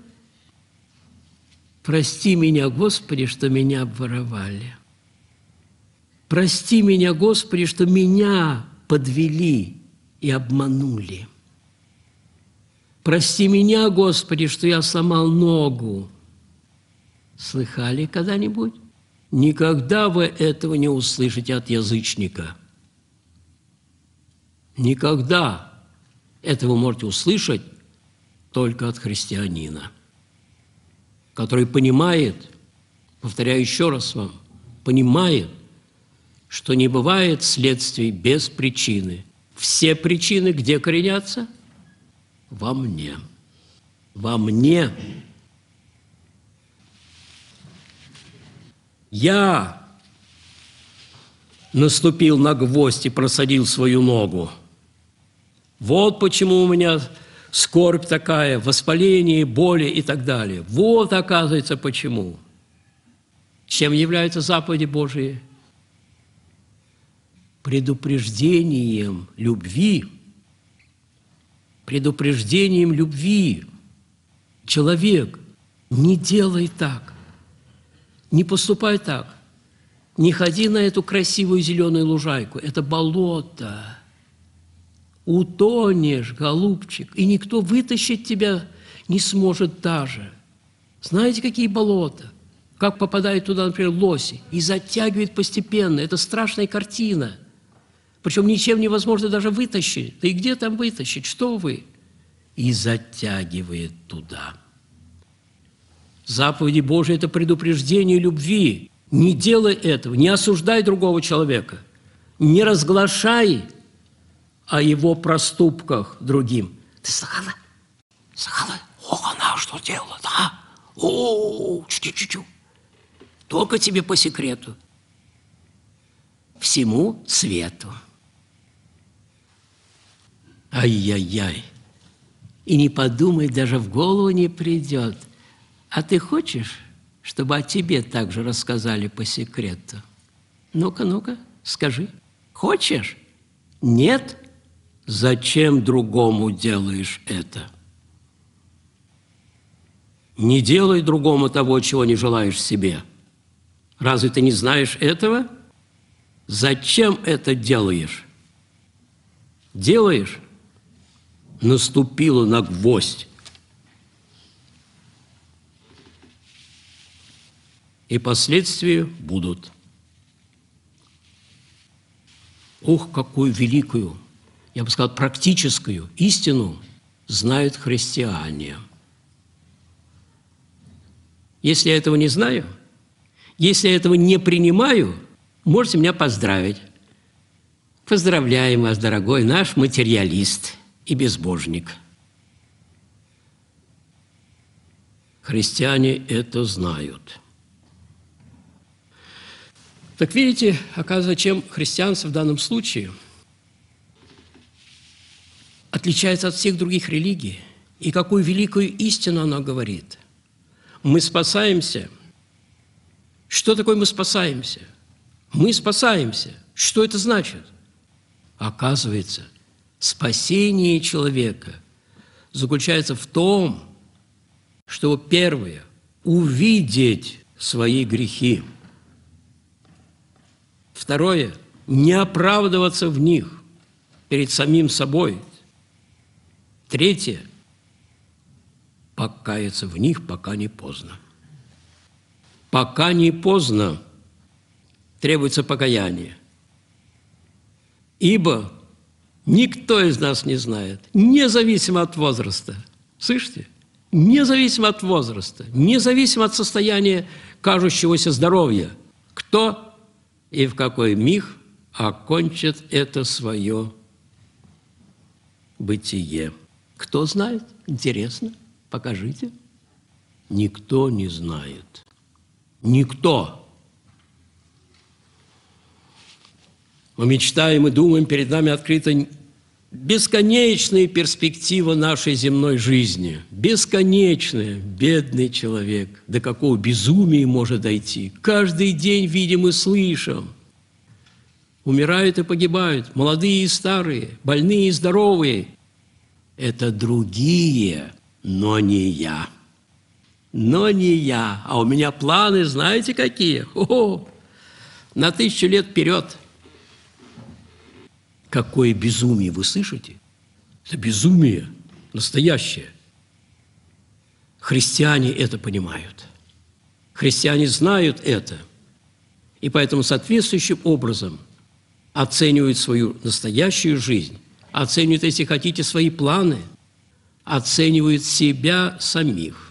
S1: Прости меня, Господи, что меня обворовали. Прости меня, Господи, что меня подвели и обманули. Прости меня, Господи, что я сломал ногу. Слыхали когда-нибудь? Никогда вы этого не услышите от язычника. Никогда. Это вы можете услышать только от христианина, который понимает, повторяю еще раз вам, понимает, что не бывает следствий без причины. Все причины где коренятся? Во мне. Во мне. Я наступил на гвоздь и просадил свою ногу. Вот почему у меня скорбь такая, воспаление, боли и так далее. Вот, оказывается, почему. Чем являются заповеди Божии? Предупреждением любви. Предупреждением любви. Человек, не делай так, не поступай так, не ходи на эту красивую зеленую лужайку, это болото. Утонешь, голубчик, и никто вытащить тебя не сможет даже. Знаете, какие болота? Как попадают туда, например, лоси, и затягивает постепенно. Это страшная картина. Причем ничем невозможно даже вытащить. Да и где там вытащить? Что вы? И затягивает туда. Заповеди Божии – это предупреждение любви. Не делай этого, не осуждай другого человека, не разглашай о его проступках другим. Ты слыхала? Слыхала? О, она что делала, да? О, чу-чу-чу. Только тебе по секрету. Всему свету. Ай-яй-яй. И не подумай, даже в голову не придет. А ты хочешь, чтобы о тебе также рассказали по секрету? Ну-ка, ну-ка, скажи. Хочешь? Нет? Зачем другому делаешь это? Не делай другому того, чего не желаешь себе. Разве ты не знаешь этого? Зачем это делаешь? Делаешь? Наступила на гвоздь. И последствия будут. Ух, какую великую, я бы сказал, практическую истину знают христиане. Если я этого не знаю, если я этого не принимаю, можете меня поздравить. Поздравляем вас, дорогой наш материалист и безбожник. Христиане это знают. Так видите, оказывается, чем христианство в данном случае отличается от всех других религий и какую великую истину оно говорит. Мы спасаемся. Что такое мы спасаемся? Мы спасаемся. Что это значит? Оказывается, спасение человека заключается в том, чтобы, первое, увидеть свои грехи. Второе, не оправдываться в них перед самим собой. Третье, покаяться в них, пока не поздно. Пока не поздно требуется покаяние. Ибо никто из нас не знает, независимо от возраста, слышите? Независимо от возраста, независимо от состояния кажущегося здоровья, кто и в какой миг окончит это свое бытие. Кто знает? Интересно. Покажите. Никто не знает. Никто. Мы мечтаем и думаем, перед нами открыта бесконечная перспектива нашей земной жизни. Бесконечная. Бедный человек. До какого безумия может дойти? Каждый день видим и слышим. Умирают и погибают. Молодые и старые. Больные и здоровые. Это другие, но не я. Но не я. А у меня планы, знаете, какие? О-о! На тысячу лет вперед. Какое безумие, вы слышите? Это безумие настоящее. Христиане это понимают. Христиане знают это. И поэтому соответствующим образом оценивают свою настоящую жизнь, оценивают, если хотите, свои планы, оценивают себя самих.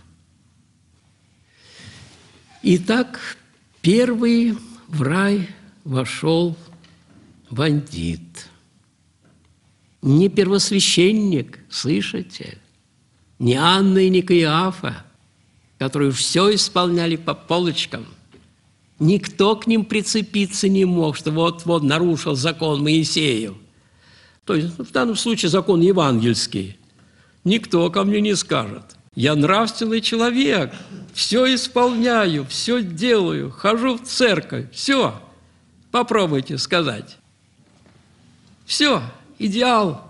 S1: Итак, первый в рай вошел бандит. не первосвященник, слышите? Не Анна и не Каиафа, которые все исполняли по полочкам. Никто к ним прицепиться не мог, что вот-вот нарушил закон Моисеев. То есть, в данном случае закон евангельский. Никто ко мне не скажет. Я нравственный человек, все исполняю, все делаю, хожу в церковь, все. Попробуйте сказать. Все, идеал.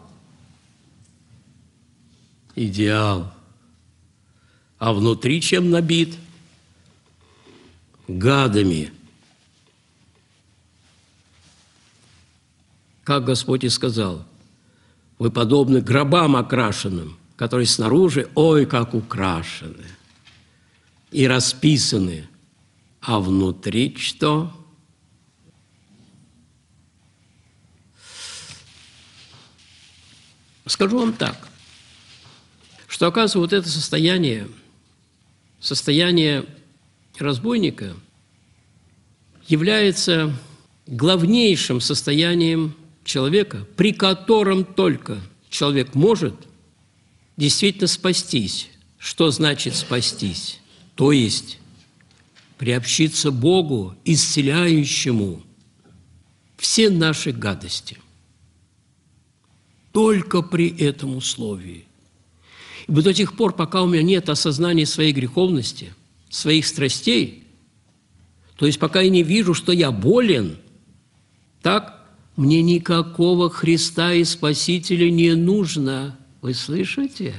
S1: Идеал. А внутри чем набит? Гадами. Как Господь и сказал, вы подобны гробам окрашенным, которые снаружи, ой, как украшены и расписаны, а внутри что? Скажу вам так, что, оказывается, вот это состояние, состояние разбойника является главнейшим состоянием человека, при котором только человек может действительно спастись. Что значит спастись? То есть приобщиться Богу, исцеляющему все наши гадости. Только при этом условии. Ибо до тех пор, пока у меня нет осознания своей греховности, своих страстей, то есть пока я не вижу, что я болен, так мне никакого Христа и Спасителя не нужно. Вы слышите?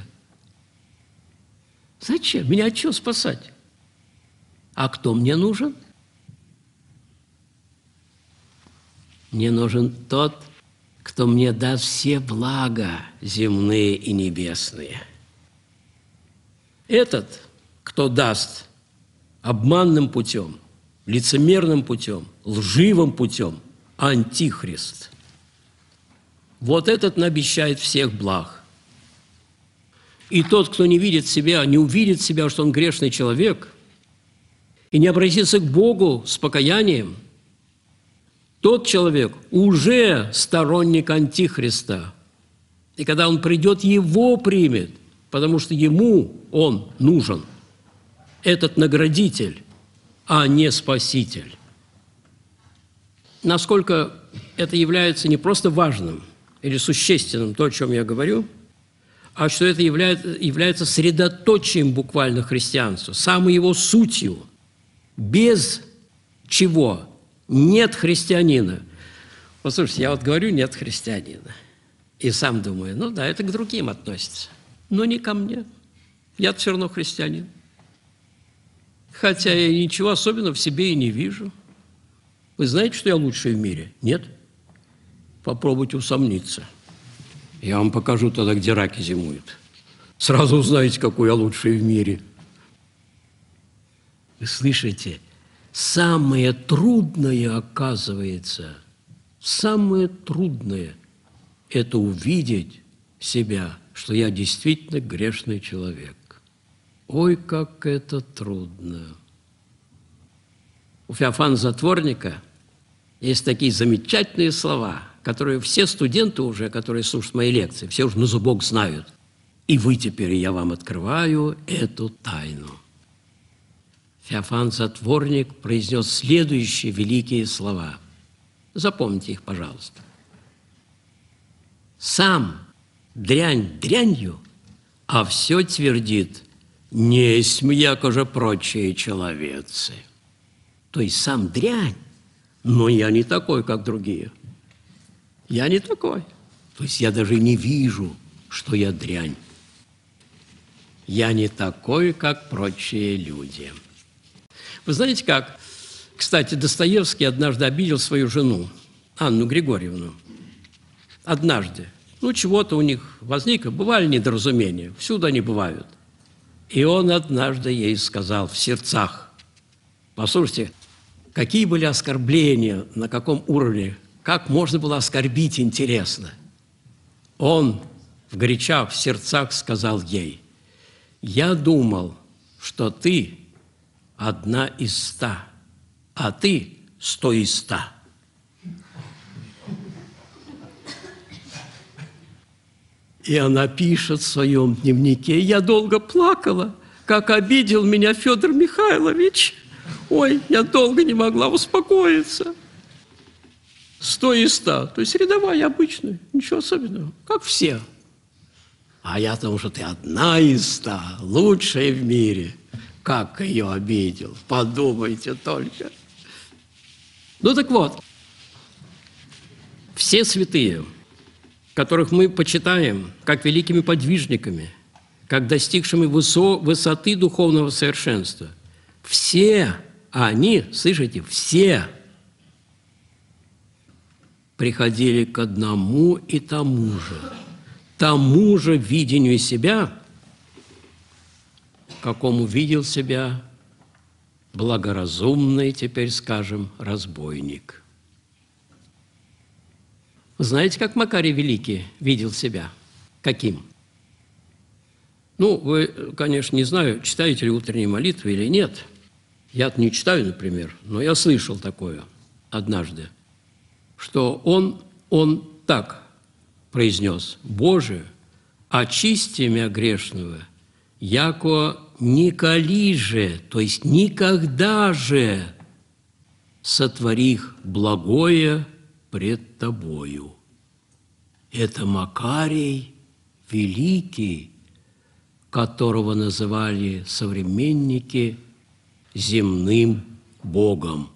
S1: Зачем? Меня от чего спасать? А кто мне нужен? Мне нужен тот, кто мне даст все блага земные и небесные. Этот, кто даст обманным путем, лицемерным путем, лживым путем, антихрист. Вот этот наобещает всех благ. И тот, кто не видит себя, не увидит себя, что он грешный человек, и не обратится к Богу с покаянием, тот человек уже сторонник антихриста. И когда он придет, его примет, потому что ему он нужен. Этот наградитель, а не спаситель. Насколько это является не просто важным или существенным, то, о чем я говорю, а что это является, является средоточием буквально христианства, самой его сутью, без чего нет христианина. Послушайте, я вот говорю «нет христианина», и сам думаю, ну да, это к другим относится, но не ко мне. Я все равно христианин. Хотя я ничего особенного в себе и не вижу. Вы знаете, что я лучший в мире? Нет? Попробуйте усомниться. Я вам покажу тогда, где раки зимуют. Сразу узнаете, какой я лучший в мире. Вы слышите? Самое трудное, оказывается, самое трудное – это увидеть себя, что я действительно грешный человек. Ой, как это трудно. У Феофана Затворника есть такие замечательные слова, которые все студенты уже, которые слушают мои лекции, все уже на зубок знают. И вы теперь, я вам открываю эту тайну. Феофан Затворник произнес следующие великие слова. Запомните их, пожалуйста. «Сам дрянь дрянью, а все твердит, несть якоже прочие человецы». То есть сам дрянь, но я не такой, как другие. Я не такой. То есть я даже не вижу, что я дрянь. Я не такой, как прочие люди. Вы знаете как? Кстати, Достоевский однажды обидел свою жену, Анну Григорьевну. Однажды. Ну, чего-то у них возникло. Бывали недоразумения. Всюду они бывают. И он однажды ей сказал в сердцах: послушайте, какие были оскорбления, на каком уровне, как можно было оскорбить, интересно. Он в горячах, в сердцах сказал ей: я думал, что ты одна из ста, а ты сто из ста. И она пишет в своем дневнике: «Я долго плакала, как обидел меня Федор Михайлович. Ой, я долго не могла успокоиться». Сто из ста. То есть рядовая, обычная, ничего особенного, как все. А я потому что ты одна из ста, лучшая в мире. Как ее обидел, подумайте только. Ну так вот, все святые, которых мы почитаем как великими подвижниками, как достигшими высо высоты духовного совершенства, все они, слышите, все приходили к одному и тому же, тому же видению себя, какому видел себя благоразумный, теперь скажем, разбойник. Знаете, как Макарий Великий видел себя? Каким? Ну, вы, конечно, не знаю, читаете ли утренние молитвы или нет. Я не читаю, например, но я слышал такое однажды, что он, он так произнес: «Боже, очисти меня грешного, яко николи же», то есть никогда же, «сотворих благое пред Тобою». Это Макарий Великий, которого называли современники земным Богом.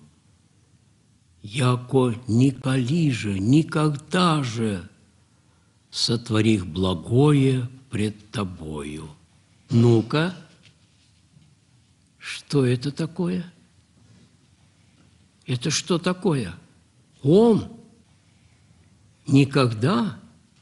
S1: «Яко николи же, никогда же, сотворих благое пред Тобою». Ну-ка, что это такое? Это что такое? Он никогда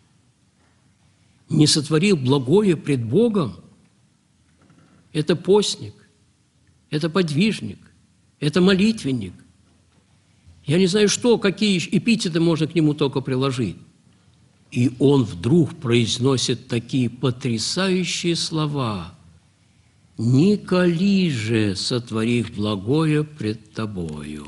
S1: не сотворил благое пред Богом. Это постник, это подвижник, это молитвенник. Я не знаю, что, какие эпитеты можно к нему только приложить. И он вдруг произносит такие потрясающие слова: «Николи же, сотворих благое пред Тобою».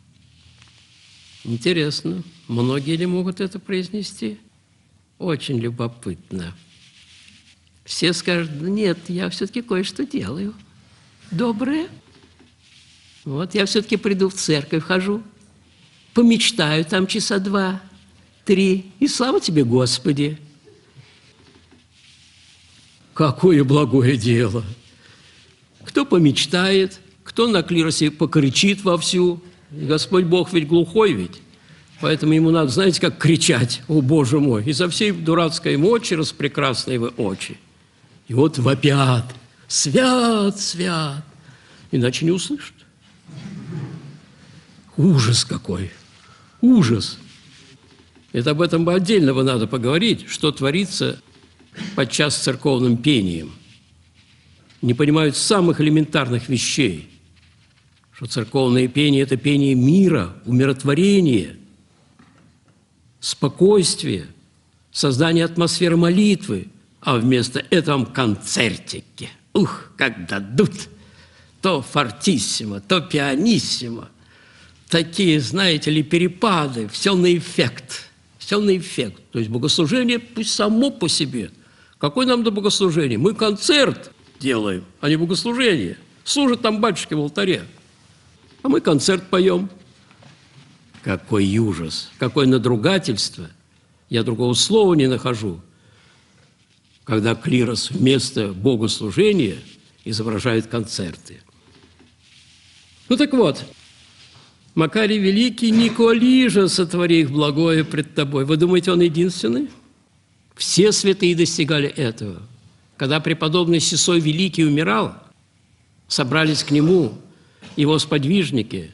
S1: Интересно, многие ли могут это произнести? Очень любопытно. Все скажут: нет, я все-таки кое-что делаю. Доброе. Вот я все-таки приду в церковь, хожу, помечтаю там часа два, три, и слава тебе, Господи. Какое благое дело! Кто помечтает, кто на клиросе покричит вовсю. Господь Бог ведь глухой ведь. Поэтому ему надо, знаете, как кричать: «О, Боже мой!» Изо всей дурацкой мочи распрекрасные его очи. И вот вопят: «Свят, свят!» Иначе не услышат. Ужас какой! Ужас! Это об этом бы отдельно бы надо поговорить, что творится подчас церковным пением. Не понимают самых элементарных вещей, что церковное пение – это пение мира, умиротворения, спокойствия, создания атмосферы молитвы, а вместо этого концертики. Ух, как дадут! То фортиссимо, то пианиссимо. Такие, знаете ли, перепады, все на эффект. Все на эффект. То есть богослужение пусть само по себе. Какое нам до богослужения? Мы концерт делаем, а не богослужение. Служат там батюшки в алтаре. А мы концерт поем. Какой ужас, какое надругательство. Я другого слова не нахожу, когда клирос вместо богослужения изображает концерты. Ну так вот, Макарий Великий: «Николи же, сотворих благое пред Тобой». Вы думаете, он единственный? Все святые достигали этого. Когда преподобный Сисой Великий умирал, собрались к нему его сподвижники,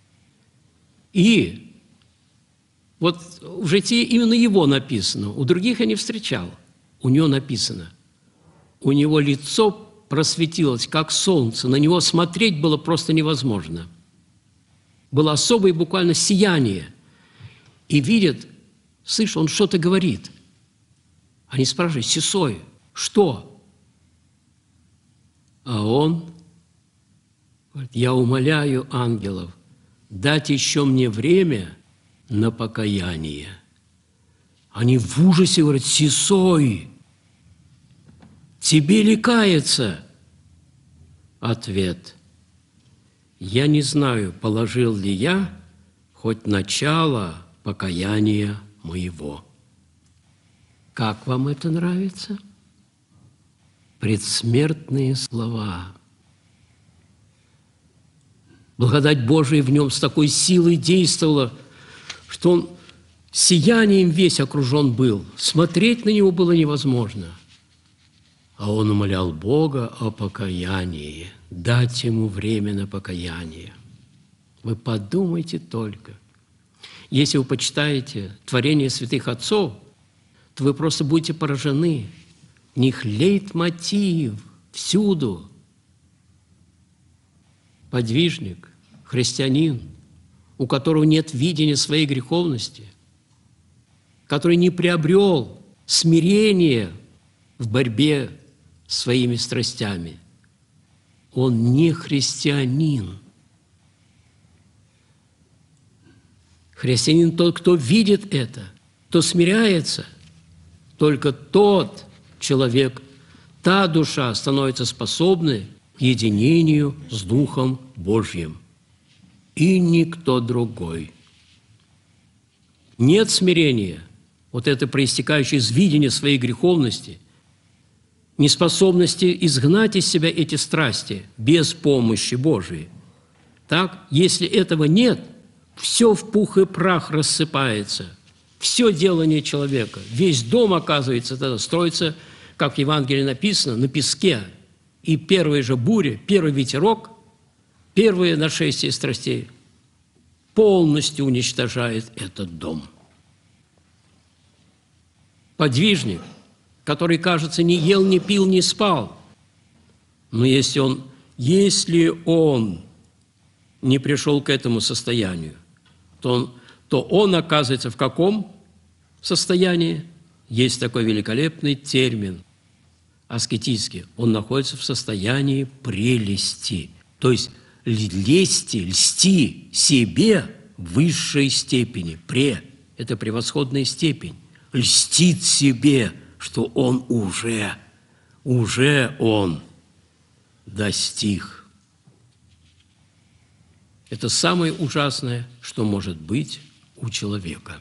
S1: и вот в житии именно его написано, у других я не встречал, у него написано: у него лицо просветилось, как солнце, на него смотреть было просто невозможно. Было особое буквально сияние. И видит, слышь, он что-то говорит. Они спрашивают: Сисой, что? А он говорит: я умоляю ангелов дать еще мне время на покаяние. Они в ужасе говорят: Сисой, тебе ли каяться? Ответ. Я не знаю, положил ли я хоть начало покаяния моего. Как вам это нравится? Предсмертные слова. Благодать Божия в нем с такой силой действовала, что он сиянием весь окружен был. Смотреть на него было невозможно. А он умолял Бога о покаянии, дать ему время на покаяние. Вы подумайте только. Если вы почитаете творение святых отцов, то вы просто будете поражены. В них лейтмотив всюду. Подвижник, христианин, у которого нет видения своей греховности, который не приобрел смирение в борьбе с своими страстями. Он не христианин. Христианин тот, кто видит это, кто смиряется. Только тот человек, та душа становится способной к единению с Духом Божьим. И никто другой. Нет смирения, вот это проистекающее из видения своей греховности, неспособности изгнать из себя эти страсти без помощи Божией. Так, если этого нет, все в пух и прах рассыпается, все делание человека, весь дом, оказывается, тогда строится, как в Евангелии написано, на песке. И первая же буря, первый ветерок, первое нашествие страстей полностью уничтожает этот дом. Подвижник, который, кажется, не ел, не пил, не спал, но если он, если он не пришел к этому состоянию, то он, то он оказывается в каком состоянии? Есть такой великолепный термин аскетический. Он находится в состоянии прелести, то есть лести, льсти себе в высшей степени. Пре – это превосходная степень. Льстит себе, что он уже, уже он достиг. Это самое ужасное, что может быть у человека.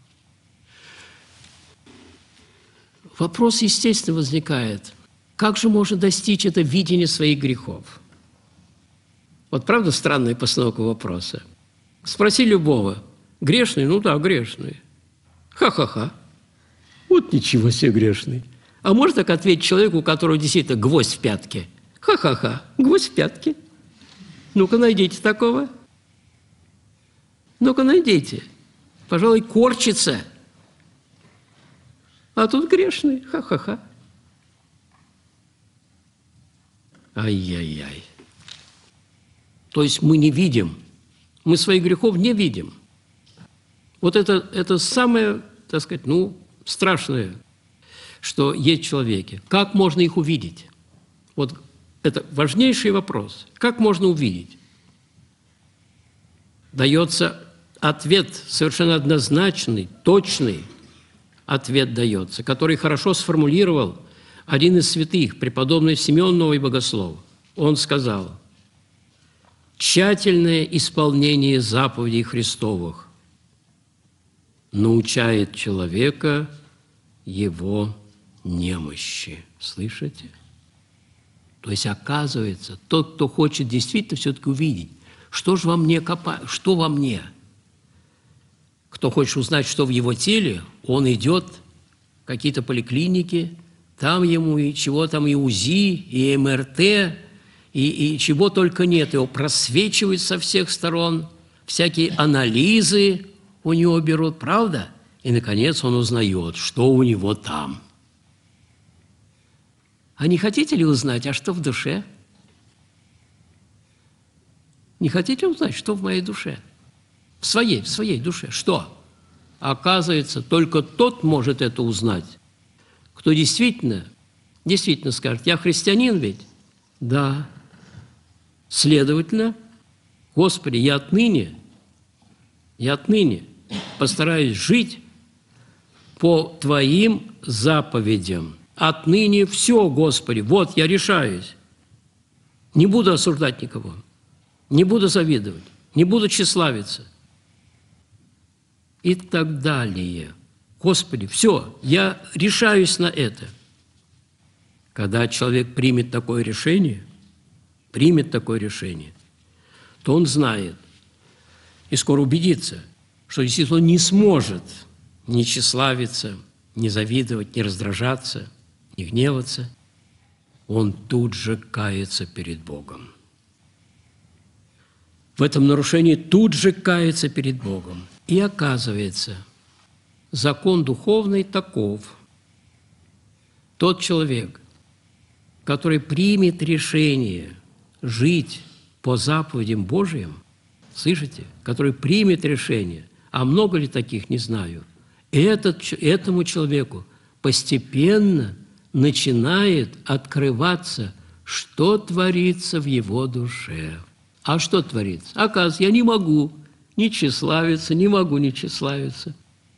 S1: Вопрос, естественно, возникает, как же можно достичь это видения своих грехов? Вот правда странная постановка вопроса? Спроси любого, грешный? Ну да, грешный. Ха-ха-ха. Вот ничего себе грешный. А может так ответить человеку, у которого действительно гвоздь в пятке? Ха-ха-ха, гвоздь в пятке. Ну-ка, найдите такого. Ну-ка, найдите. Пожалуй, корчится. А тут грешный. Ха-ха-ха. Ай-яй-яй. То есть мы не видим. Мы своих грехов не видим. Вот это, это самое, так сказать, ну, страшное, что есть в человеке. Как можно их увидеть? Вот это важнейший вопрос. Как можно увидеть? Дается ответ совершенно однозначный, точный ответ дается, который хорошо сформулировал один из святых, преподобный Симеон Новый Богослов. Он сказал: «Тщательное исполнение заповедей Христовых научает человека его немощи». Слышите? То есть, оказывается, тот, кто хочет действительно все-таки увидеть, что же во мне копать, что во мне. Кто хочет узнать, что в его теле, он идет в какие-то поликлиники, там ему и чего там, и УЗИ, и МРТ, и, и чего только нет. Его просвечивают со всех сторон, всякие анализы у него берут, правда? И, наконец, он узнает, что у него там. А не хотите ли узнать, а что в душе? Не хотите узнать, что в моей душе? В своей, в своей душе. Что? Оказывается, только тот может это узнать, кто действительно, действительно скажет: я христианин ведь? Да. Следовательно, Господи, я отныне, я отныне постараюсь жить по Твоим заповедям. Отныне все, Господи, вот я решаюсь. Не буду осуждать никого, не буду завидовать, не буду тщеславиться. И так далее. Господи, все, я решаюсь на это. Когда человек примет такое решение, примет такое решение, то он знает и скоро убедится, что действительно он не сможет ни тщеславиться, ни завидовать, ни раздражаться, ни гневаться. Он тут же кается перед Богом. В этом нарушении тут же кается перед Богом. И оказывается, закон духовный таков. Тот человек, который примет решение жить по заповедям Божьим, слышите, который примет решение, а много ли таких, не знаю, этот, этому человеку постепенно начинает открываться, что творится в его душе. А что творится? Оказывается, я не могу ни тщеславиться, не могу ни тщеславиться.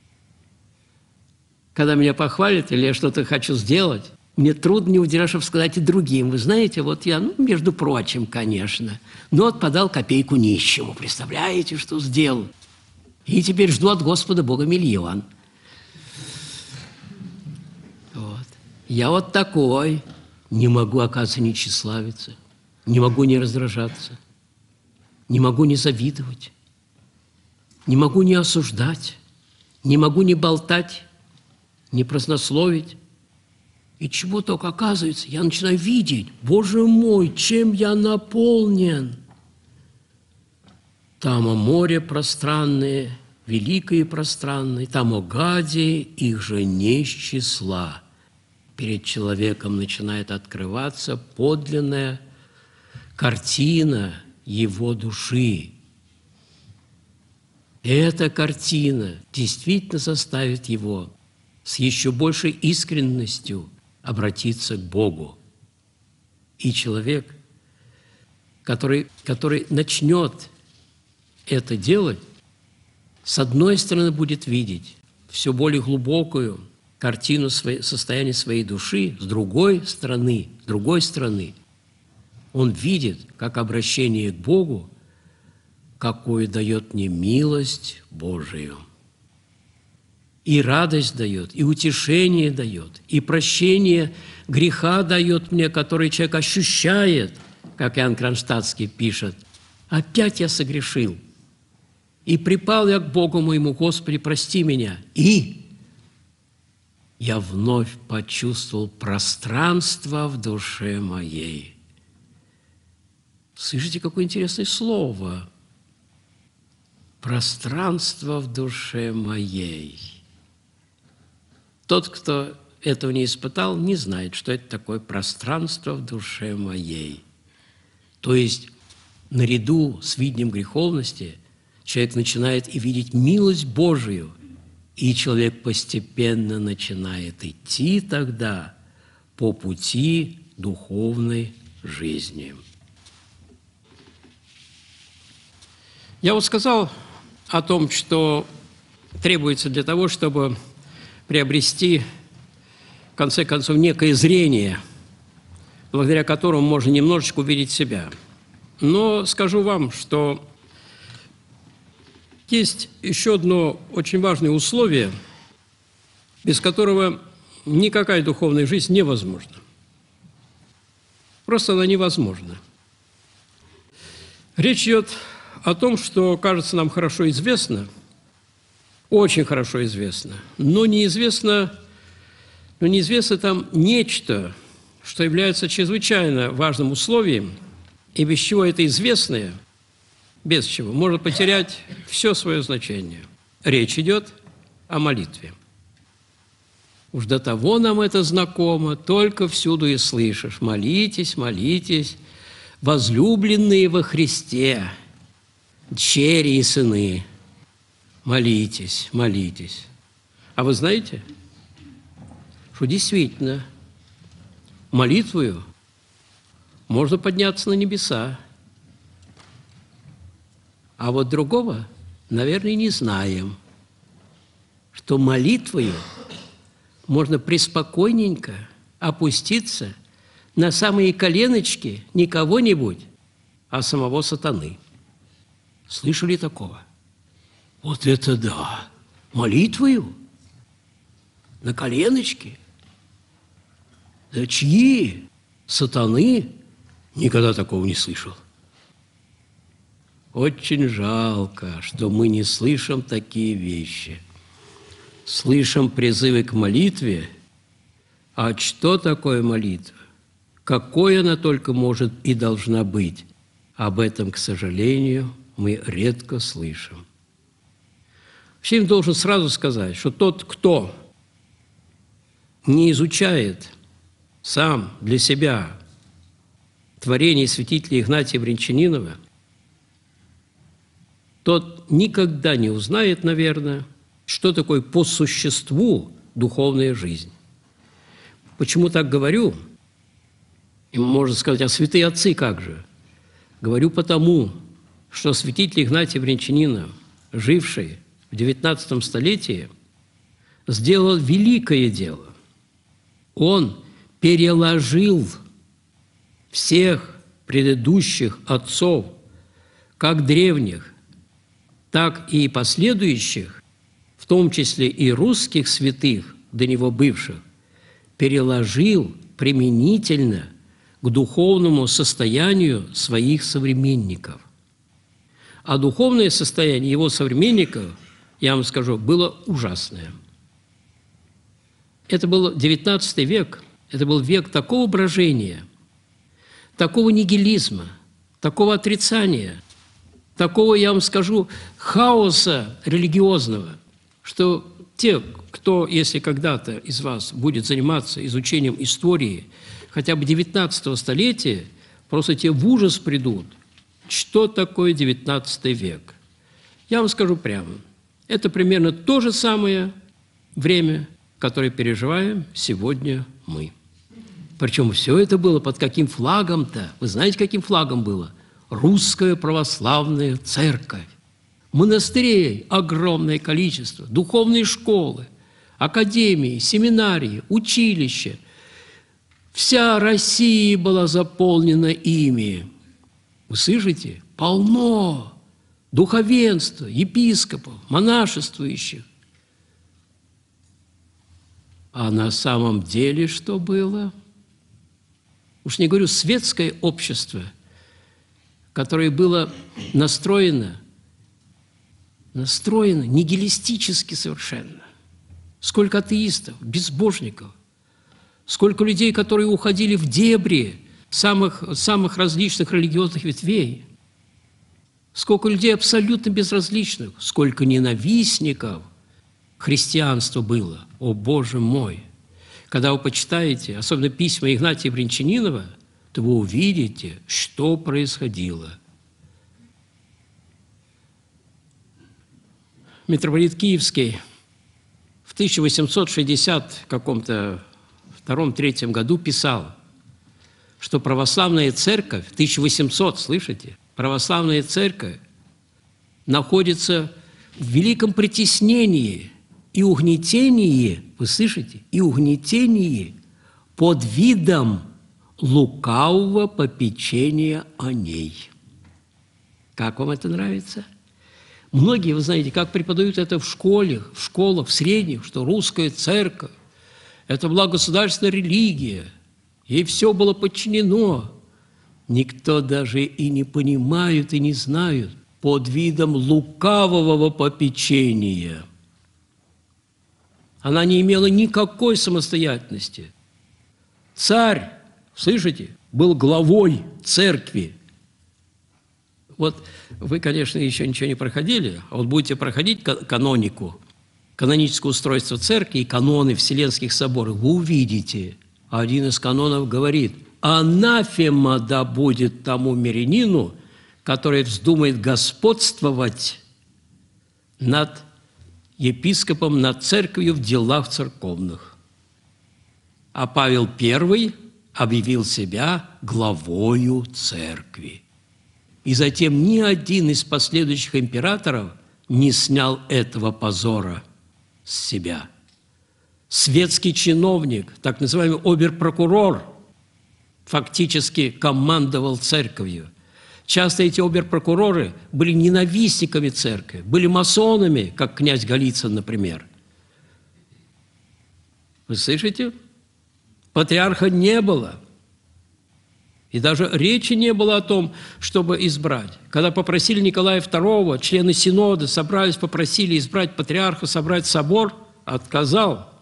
S1: Когда меня похвалят или я что-то хочу сделать, мне трудно не удержаться, чтобы сказать и другим. Вы знаете, вот я, ну, между прочим, конечно, но отпадал копейку нищему. Представляете, что сделал? И теперь жду от Господа Бога миллион. Вот. Я вот такой. Не могу, оказывается, не тщеславиться. Не могу не раздражаться. Не могу не завидовать. Не могу не осуждать. Не могу не болтать, не празднословить. И чего только оказывается, я начинаю видеть, Боже мой, чем я наполнен. Там о море пространное, великое и пространное, там о гаде, их же не с числа. Перед человеком начинает открываться подлинная картина его души. Эта картина действительно заставит его с еще большей искренностью обратиться к Богу. И человек, который, который начнет это делать, с одной стороны будет видеть все более глубокую картину своей, состояния своей души, с другой стороны, с другой стороны, он видит, как обращение к Богу, какую дает мне милость Божию. И радость дает, и утешение дает, и прощение греха дает мне, который человек ощущает, как Иоанн Кронштадтский пишет. Опять я согрешил, и припал я к Богу моему, Господи, прости меня. И я вновь почувствовал пространство в душе моей. Слышите, какое интересное слово. Пространство в душе моей. Тот, кто этого не испытал, не знает, что это такое пространство в душе моей. То есть, наряду с видением греховности, человек начинает и видеть милость Божию, и человек постепенно начинает идти тогда по пути духовной жизни. Я вот сказал о том, что требуется для того, чтобы приобрести, в конце концов, некое зрение, благодаря которому можно немножечко увидеть себя. Но скажу вам, что есть еще одно очень важное условие, без которого никакая духовная жизнь невозможна. Просто она невозможна. Речь идет о том, что, кажется, нам хорошо известно, очень хорошо известно, но неизвестно, но неизвестно там нечто, что является чрезвычайно важным условием, и без чего это известное, без чего, может потерять все свое значение. Речь идет о молитве. Уж до того нам это знакомо, только всюду и слышишь. Молитесь, молитесь, возлюбленные во Христе, дщери и сыны. Молитесь, молитесь. А вы знаете, что действительно молитвою можно подняться на небеса. А вот другого, наверное, не знаем, что молитвою можно преспокойненько опуститься на самые коленочки не кого-нибудь, а самого сатаны. Слышали такого? Вот это да! Молитвою? На коленочки? Да чьи? Сатаны? Никогда такого не слышал. Очень жалко, что мы не слышим такие вещи. Слышим призывы к молитве, а что такое молитва? Какой она только может и должна быть? Об этом, к сожалению, мы редко слышим. Всем должен сразу сказать, что тот, кто не изучает сам для себя творение святителя Игнатия Брянчанинова, тот никогда не узнает, наверное, что такое по существу духовная жизнь. Почему так говорю? И можно сказать, а святые отцы как же? Говорю потому, что святитель Игнатий Брянчанинов, живший в девятнадцатом столетии, сделал великое дело. Он переложил всех предыдущих отцов, как древних, так и последующих, в том числе и русских святых, до него бывших, переложил применительно к духовному состоянию своих современников. А духовное состояние его современников, я вам скажу, было ужасное. Это был девятнадцатый век, это был век такого брожения, такого нигилизма, такого отрицания, такого, я вам скажу, хаоса религиозного, что те, кто, если когда-то из вас будет заниматься изучением истории хотя бы девятнадцатого столетия, просто те в ужас придут, что такое девятнадцатый век. Я вам скажу прямо, это примерно то же самое время, которое переживаем сегодня мы. Причем все это было под каким флагом-то? Вы знаете, каким флагом было? Русская православная церковь. Монастырей огромное количество, духовные школы, академии, семинарии, училища. Вся Россия была заполнена ими. Вы слышите? Полно духовенства, епископов, монашествующих. А на самом деле что было? Уж не говорю, светское общество, которое было настроено, настроено нигилистически совершенно. Сколько атеистов, безбожников, сколько людей, которые уходили в дебри самых, самых различных религиозных ветвей, сколько людей абсолютно безразличных, сколько ненавистников христианства было. О, Боже мой! Когда вы почитаете, особенно письма Игнатия Брянчанинова, то вы увидите, что происходило. Митрополит Киевский в тысяча восемьсот шестьдесят каком-то втором-третьем году писал, что православная церковь, тысяча восемьсот, слышите, православная церковь находится в великом притеснении и угнетении, вы слышите, и угнетении под видом лукавого попечения о ней. Как вам это нравится? Многие, вы знаете, как преподают это в школе, в школах, в средних, что русская церковь – это была государственная религия, ей все было подчинено. Никто даже и не понимает, и не знает под видом лукавого попечения. Она не имела никакой самостоятельности. Царь, слышите, был главой церкви. Вот вы, конечно, еще ничего не проходили, а вот будете проходить канонику, каноническое устройство церкви и каноны Вселенских соборов, вы увидите, один из канонов говорит: «Анафема да будет тому мирянину, который вздумает господствовать над епископом, над церковью в делах церковных». А Павел Первый объявил себя главою церкви. И затем ни один из последующих императоров не снял этого позора с себя. светский чиновник, так называемый оберпрокурор, фактически командовал церковью. Часто эти оберпрокуроры были ненавистниками церкви, были масонами, как князь Голицын, например. Вы слышите? Патриарха не было. И даже речи не было о том, чтобы избрать. Когда попросили Николая второго, члены Синода собрались, попросили избрать патриарха, собрать собор, отказал.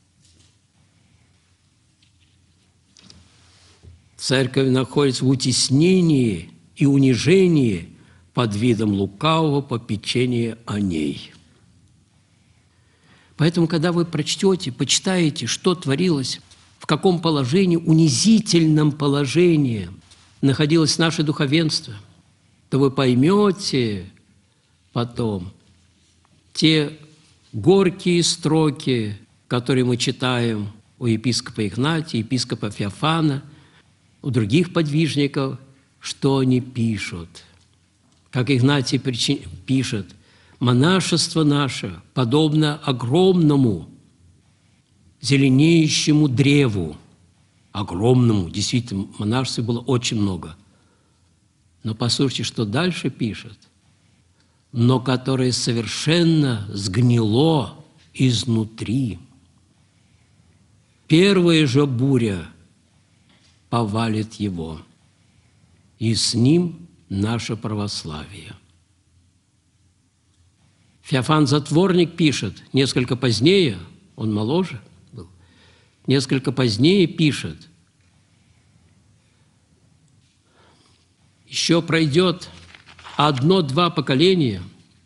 S1: Церковь находится в утеснении и унижении под видом лукавого попечения о ней. Поэтому, когда вы прочтете, почитаете, что творилось, в каком положении, унизительном положении находилось наше духовенство, то вы поймете потом те горькие строки, которые мы читаем у епископа Игнатия, епископа Феофана, у других подвижников, что они пишут. Как Игнатий пишет: «Монашество наше подобно огромному зеленеющему древу». Огромному, действительно, монашеств было очень много. Но послушайте, что дальше пишет. «Но которое совершенно сгнило изнутри. Первая же буря повалит его, и с ним наше православие». Феофан Затворник пишет, несколько позднее, он моложе был, несколько позднее пишет: еще пройдет одно-два поколения,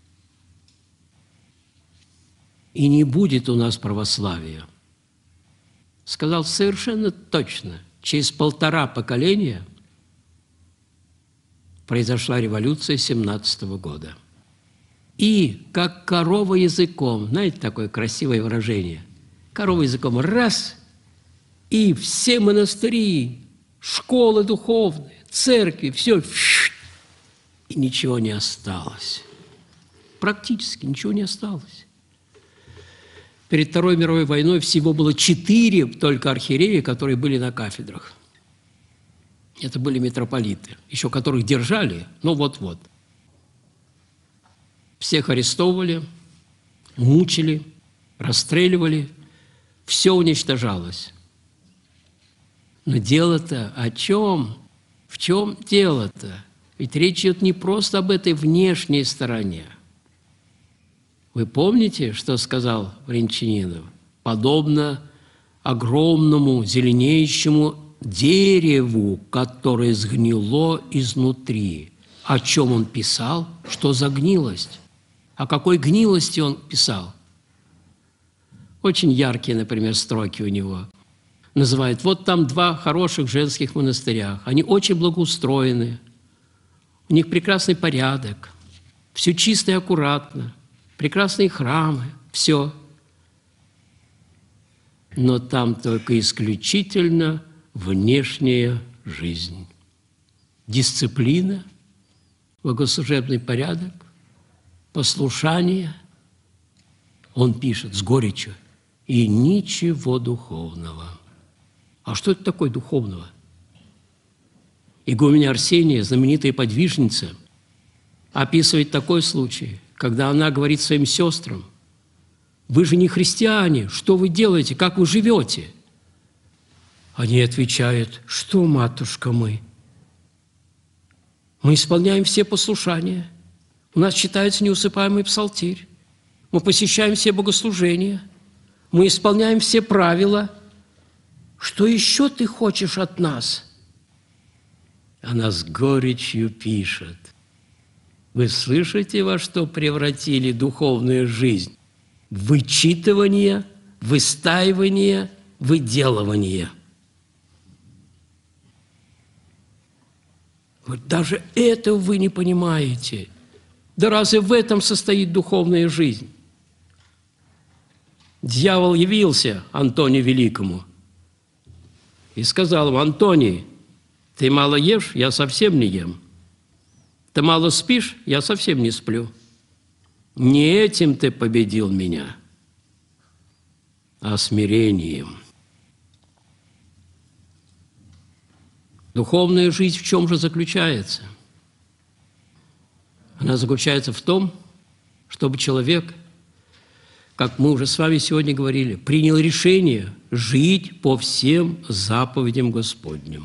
S1: и не будет у нас православия. Сказал совершенно точно. Через полтора поколения произошла революция семнадцатого года. И как корова языком, знаете, такое красивое выражение, корова языком раз, и все монастыри, школы духовные, церкви, все, и ничего не осталось. Практически ничего не осталось. Перед Второй мировой войной всего было четыре только архиерея, которые были на кафедрах. Это были митрополиты, еще которых держали, но вот-вот. Всех арестовывали, мучили, расстреливали, все уничтожалось. Но дело-то о чем? В чем дело-то? Ведь речь идет не просто об этой внешней стороне. Вы помните, что сказал Брянчанинов? Подобно огромному зеленеющему дереву, которое сгнило изнутри. О чем он писал? Что за гнилость? О какой гнилости он писал? Очень яркие, например, строки у него. Называет: вот там два хороших женских монастыря. Они очень благоустроены. У них прекрасный порядок. Все чисто и аккуратно. Прекрасные храмы. Все. Но там только исключительно внешняя жизнь. Дисциплина, богослужебный порядок, послушание. Он пишет с горечью. И ничего духовного. А что это такое духовного? Игуменя Арсения, знаменитая подвижница, описывает такой случай, когда она говорит своим сестрам: «Вы же не христиане, что вы делаете, как вы живете?» Они отвечают: «Что, матушка, мы? Мы исполняем все послушания, у нас читается неусыпаемый псалтирь, мы посещаем все богослужения, мы исполняем все правила. Что еще ты хочешь от нас?» Она с горечью пишет: «Вы слышите, во что превратили духовную жизнь? Вычитывание, выстаивание, выделывание». Вот даже этого вы не понимаете. Да разве в этом состоит духовная жизнь? Дьявол явился Антонию Великому и сказал ему: «Антоний, ты мало ешь, я совсем не ем. Ты мало спишь, я совсем не сплю. Не этим ты победил меня. а смирением. Духовная жизнь в чем же заключается? Она заключается в том, чтобы человек, как мы уже с вами сегодня говорили, принял решение жить по всем заповедям Господним.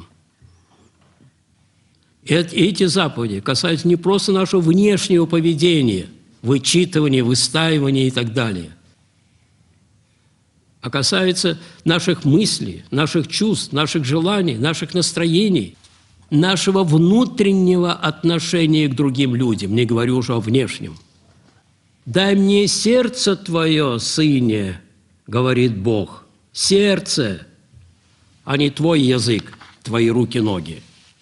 S1: Эти заповеди касаются не просто нашего внешнего поведения, вычитывания, выстаивания и так далее, а касаются наших мыслей, наших чувств, наших желаний, наших настроений, нашего внутреннего отношения к другим людям, не говорю уже о внешнем. «Дай мне сердце твое, сыне, — говорит Бог, — сердце, а не твой язык, твои руки, ноги.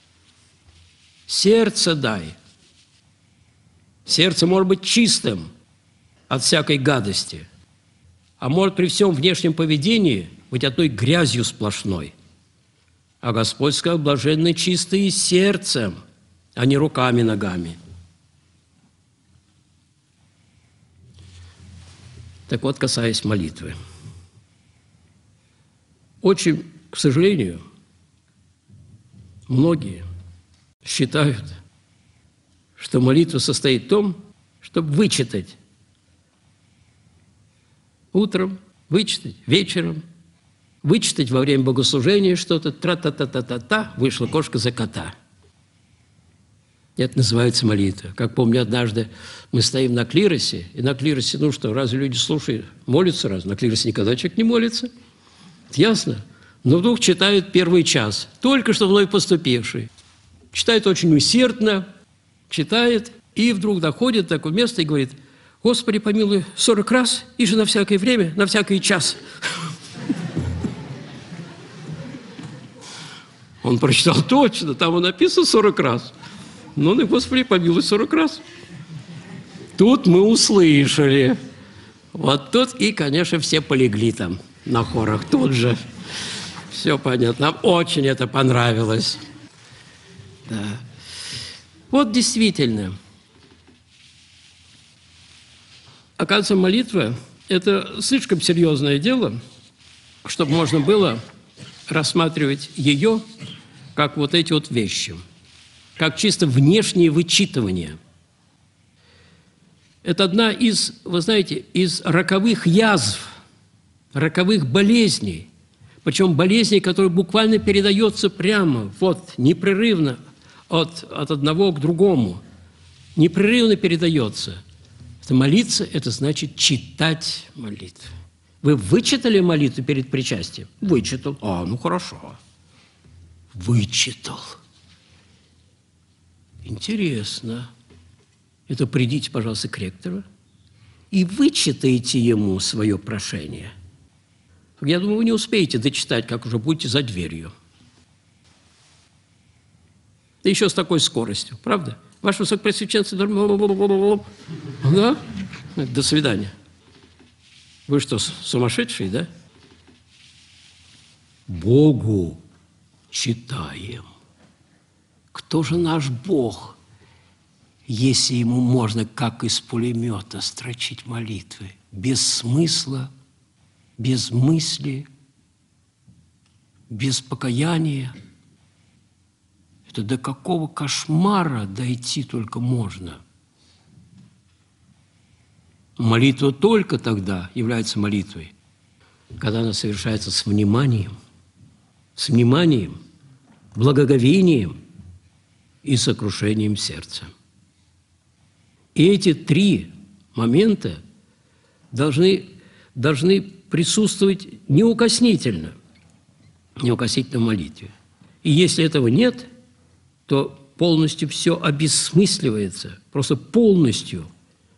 S1: Сердце дай». Сердце может быть чистым от всякой гадости, а может при всем внешнем поведении быть одной грязью сплошной. А Господь сказал: блаженны чистые сердцем, а не руками, ногами. Так вот, касаясь молитвы. Очень, к сожалению, многие считают, что молитва состоит в том, чтобы вычитать утром, вычитать вечером, вычитать во время богослужения что-то, тра-та-та-та-та-та, вышла кошка за кота. Это называется молитва. Как помню, однажды мы стоим на клиросе, и на клиросе, ну что, разве люди слушают, молятся раз? На клиросе никогда человек не молится. Это ясно? Но вдруг читают первый час, только что вновь поступивший. Читает очень усердно, читает, и вдруг доходит до такого места и говорит: «Господи, помилуй сорок раз, и же на всякое время, на всякий час». Он прочитал точно, там написано сорок раз. Ну, и, Господи, помилуй сорок раз. Тут мы услышали. Вот тут и, конечно, все полегли там на хорах тут же. Все понятно. Нам очень это понравилось. Да. Вот действительно. Оказывается, молитва – это слишком серьезное дело, чтобы можно было рассматривать ее как вот эти вот вещи, как чисто внешнее вычитывание. Это одна из, вы знаете, из роковых язв, роковых болезней, причем болезней, которые буквально передаются прямо, вот, непрерывно от, от одного к другому, непрерывно передается. Это молиться – это значит читать молитву. Вы вычитали молитву перед причастием? Вычитал. А, ну хорошо. Вычитал. Интересно. Это придите, пожалуйста, к ректору и вычитайте ему свое прошение. Я думаю, вы не успеете дочитать, как уже будете за дверью. Да еще с такой скоростью, правда? Ваше Высокопреосвященство, да? До свидания. Вы что, сумасшедшие, да? Богу читаем. Кто же наш Бог, если ему можно, как из пулемета, строчить молитвы? Без смысла, без мысли, без покаяния. Это до какого кошмара дойти только можно? Молитва только тогда является молитвой, когда она совершается с вниманием, с вниманием, благоговением и сокрушением сердца. И эти три момента должны, должны присутствовать неукоснительно, неукоснительно в молитве. И если этого нет, то полностью все обесмысливается, просто полностью.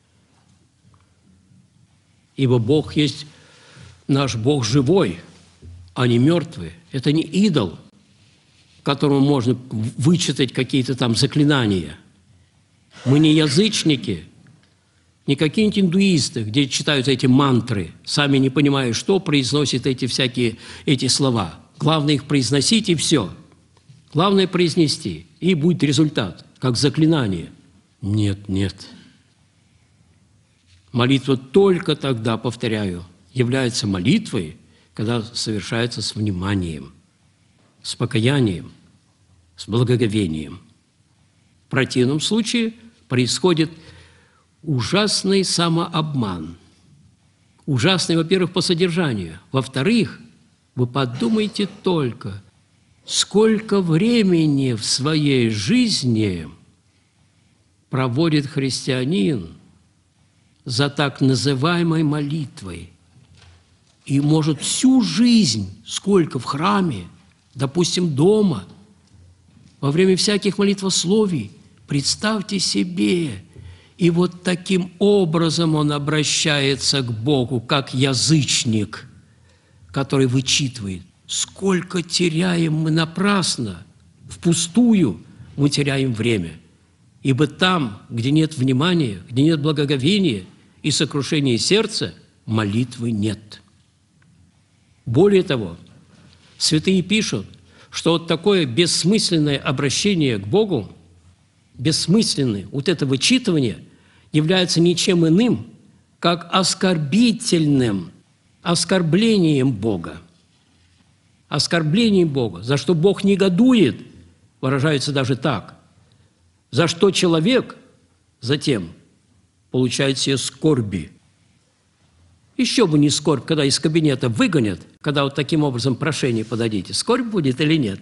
S1: Ибо Бог есть наш Бог живой, а не мертвый. Это не идол, которому можно вычитать какие-то там заклинания. Мы не язычники, не какие-нибудь индуисты, где читают эти мантры, сами не понимая, что произносят эти всякие эти слова. Главное их произносить, и все. Главное произнести, и будет результат, как заклинание. Нет, нет. Молитва только тогда, повторяю, является молитвой, когда совершается с вниманием, с покаянием, с благоговением. В противном случае происходит ужасный самообман. Ужасный, во-первых, по содержанию. Во-вторых, вы подумайте только, сколько времени в своей жизни проводит христианин за так называемой молитвой. И может всю жизнь, сколько в храме, допустим, дома, во время всяких молитвословий, представьте себе, и вот таким образом он обращается к Богу, как язычник, который вычитывает. Сколько теряем мы напрасно, впустую мы теряем время. Ибо там, где нет внимания, где нет благоговения и сокрушения сердца, молитвы нет. Более того, святые пишут, что вот такое бессмысленное обращение к Богу, бессмысленное вот это вычитывание является ничем иным, как оскорбительным оскорблением Бога. Оскорблением Бога, за что Бог негодует, выражается даже так, за что человек затем получает себе скорби. Еще бы не скорбь, когда из кабинета выгонят, когда вот таким образом прошение подадите. Скорбь будет или нет?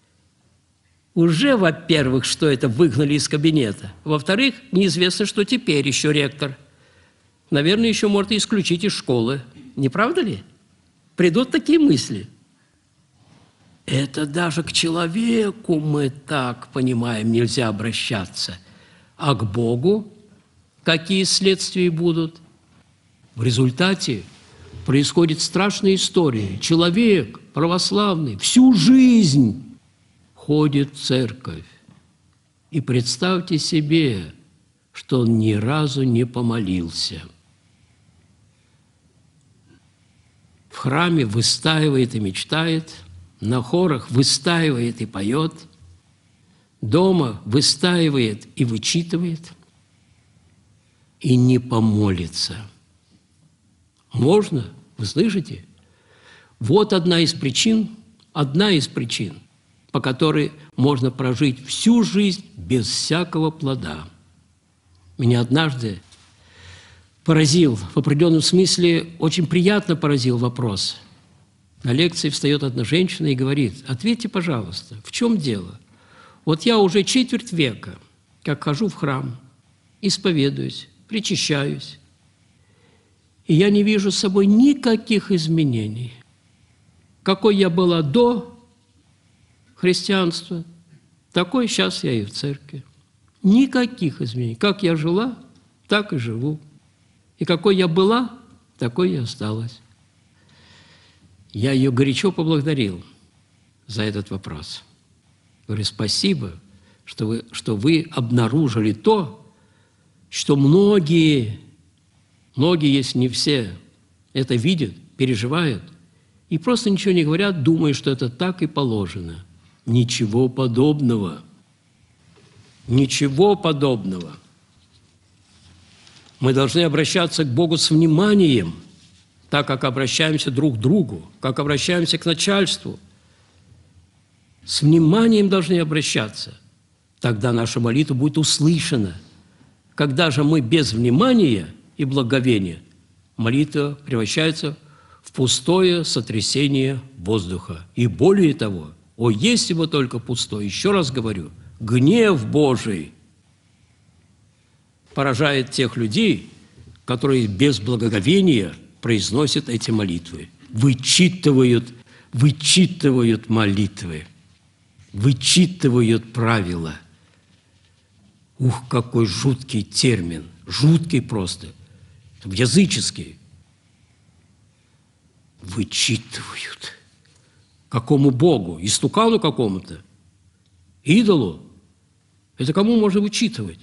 S1: Уже, во-первых, что это выгнали из кабинета. Во-вторых, неизвестно, что теперь еще ректор. Наверное, еще может исключить из школы. Не правда ли? Придут такие мысли. Это даже к человеку мы так понимаем, нельзя обращаться. А к Богу какие следствия будут? В результате происходит страшная история. Человек православный всю жизнь ходит в церковь. И представьте себе, что он ни разу не помолился. В храме выстаивает и мечтает, на хорах выстаивает и поет, дома выстаивает и вычитывает, и не помолится. Можно? Вы слышите? Вот одна из причин, одна из причин, по которой можно прожить всю жизнь без всякого плода. Меня однажды поразил, в определенном смысле очень приятно поразил вопрос. На лекции встает одна женщина и говорит: ответьте, пожалуйста, в чем дело? Вот я уже четверть века, как хожу в храм, исповедуюсь, причащаюсь, и я не вижу с собой никаких изменений. Какой я была до христианства, такой сейчас я и в церкви. Никаких изменений. Как я жила, так и живу. И какой я была, такой и осталась. Я ее горячо поблагодарил за этот вопрос. Говорю: спасибо, что вы, что вы обнаружили то, что многие, многие, если не все, это видят, переживают, и просто ничего не говорят, думая, что это так и положено. Ничего подобного. Ничего подобного. Мы должны обращаться к Богу с вниманием, так как обращаемся друг к другу, как обращаемся к начальству. С вниманием должны обращаться. Тогда наша молитва будет услышана. Когда же мы без внимания и благоговения, молитва превращается в пустое сотрясение воздуха. И более того, о, если бы только пустой, еще раз говорю, гнев Божий поражает тех людей, которые без благоговения произносят эти молитвы, вычитывают, вычитывают молитвы, вычитывают правила. Ух, какой жуткий термин, жуткий просто, языческий. Вычитывают. Какому Богу? Истукану какому-то? Идолу? Это кому можно вычитывать?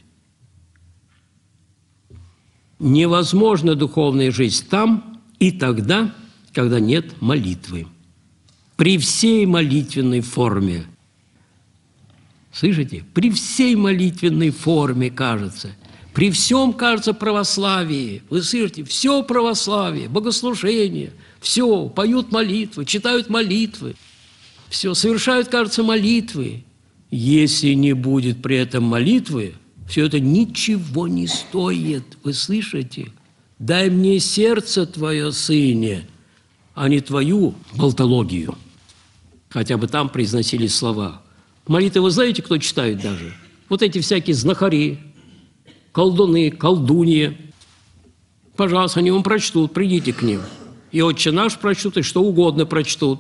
S1: Невозможна духовная жизнь там и тогда, когда нет молитвы. При всей молитвенной форме. Слышите? При всей молитвенной форме, кажется, При всем, кажется, православии, вы слышите, все православие, богослужение, все, поют молитвы, читают молитвы, все, совершают, кажется, молитвы. Если не будет при этом молитвы, все это ничего не стоит, вы слышите? Дай мне сердце твое, сыне, а не твою болтологию. Хотя бы там произносились слова. Молитвы вы знаете, кто читает даже? Вот эти всякие знахари, колдуны, колдуньи. Пожалуйста, они вам прочтут, придите к ним. И «Отче наш» прочтут, и что угодно прочтут.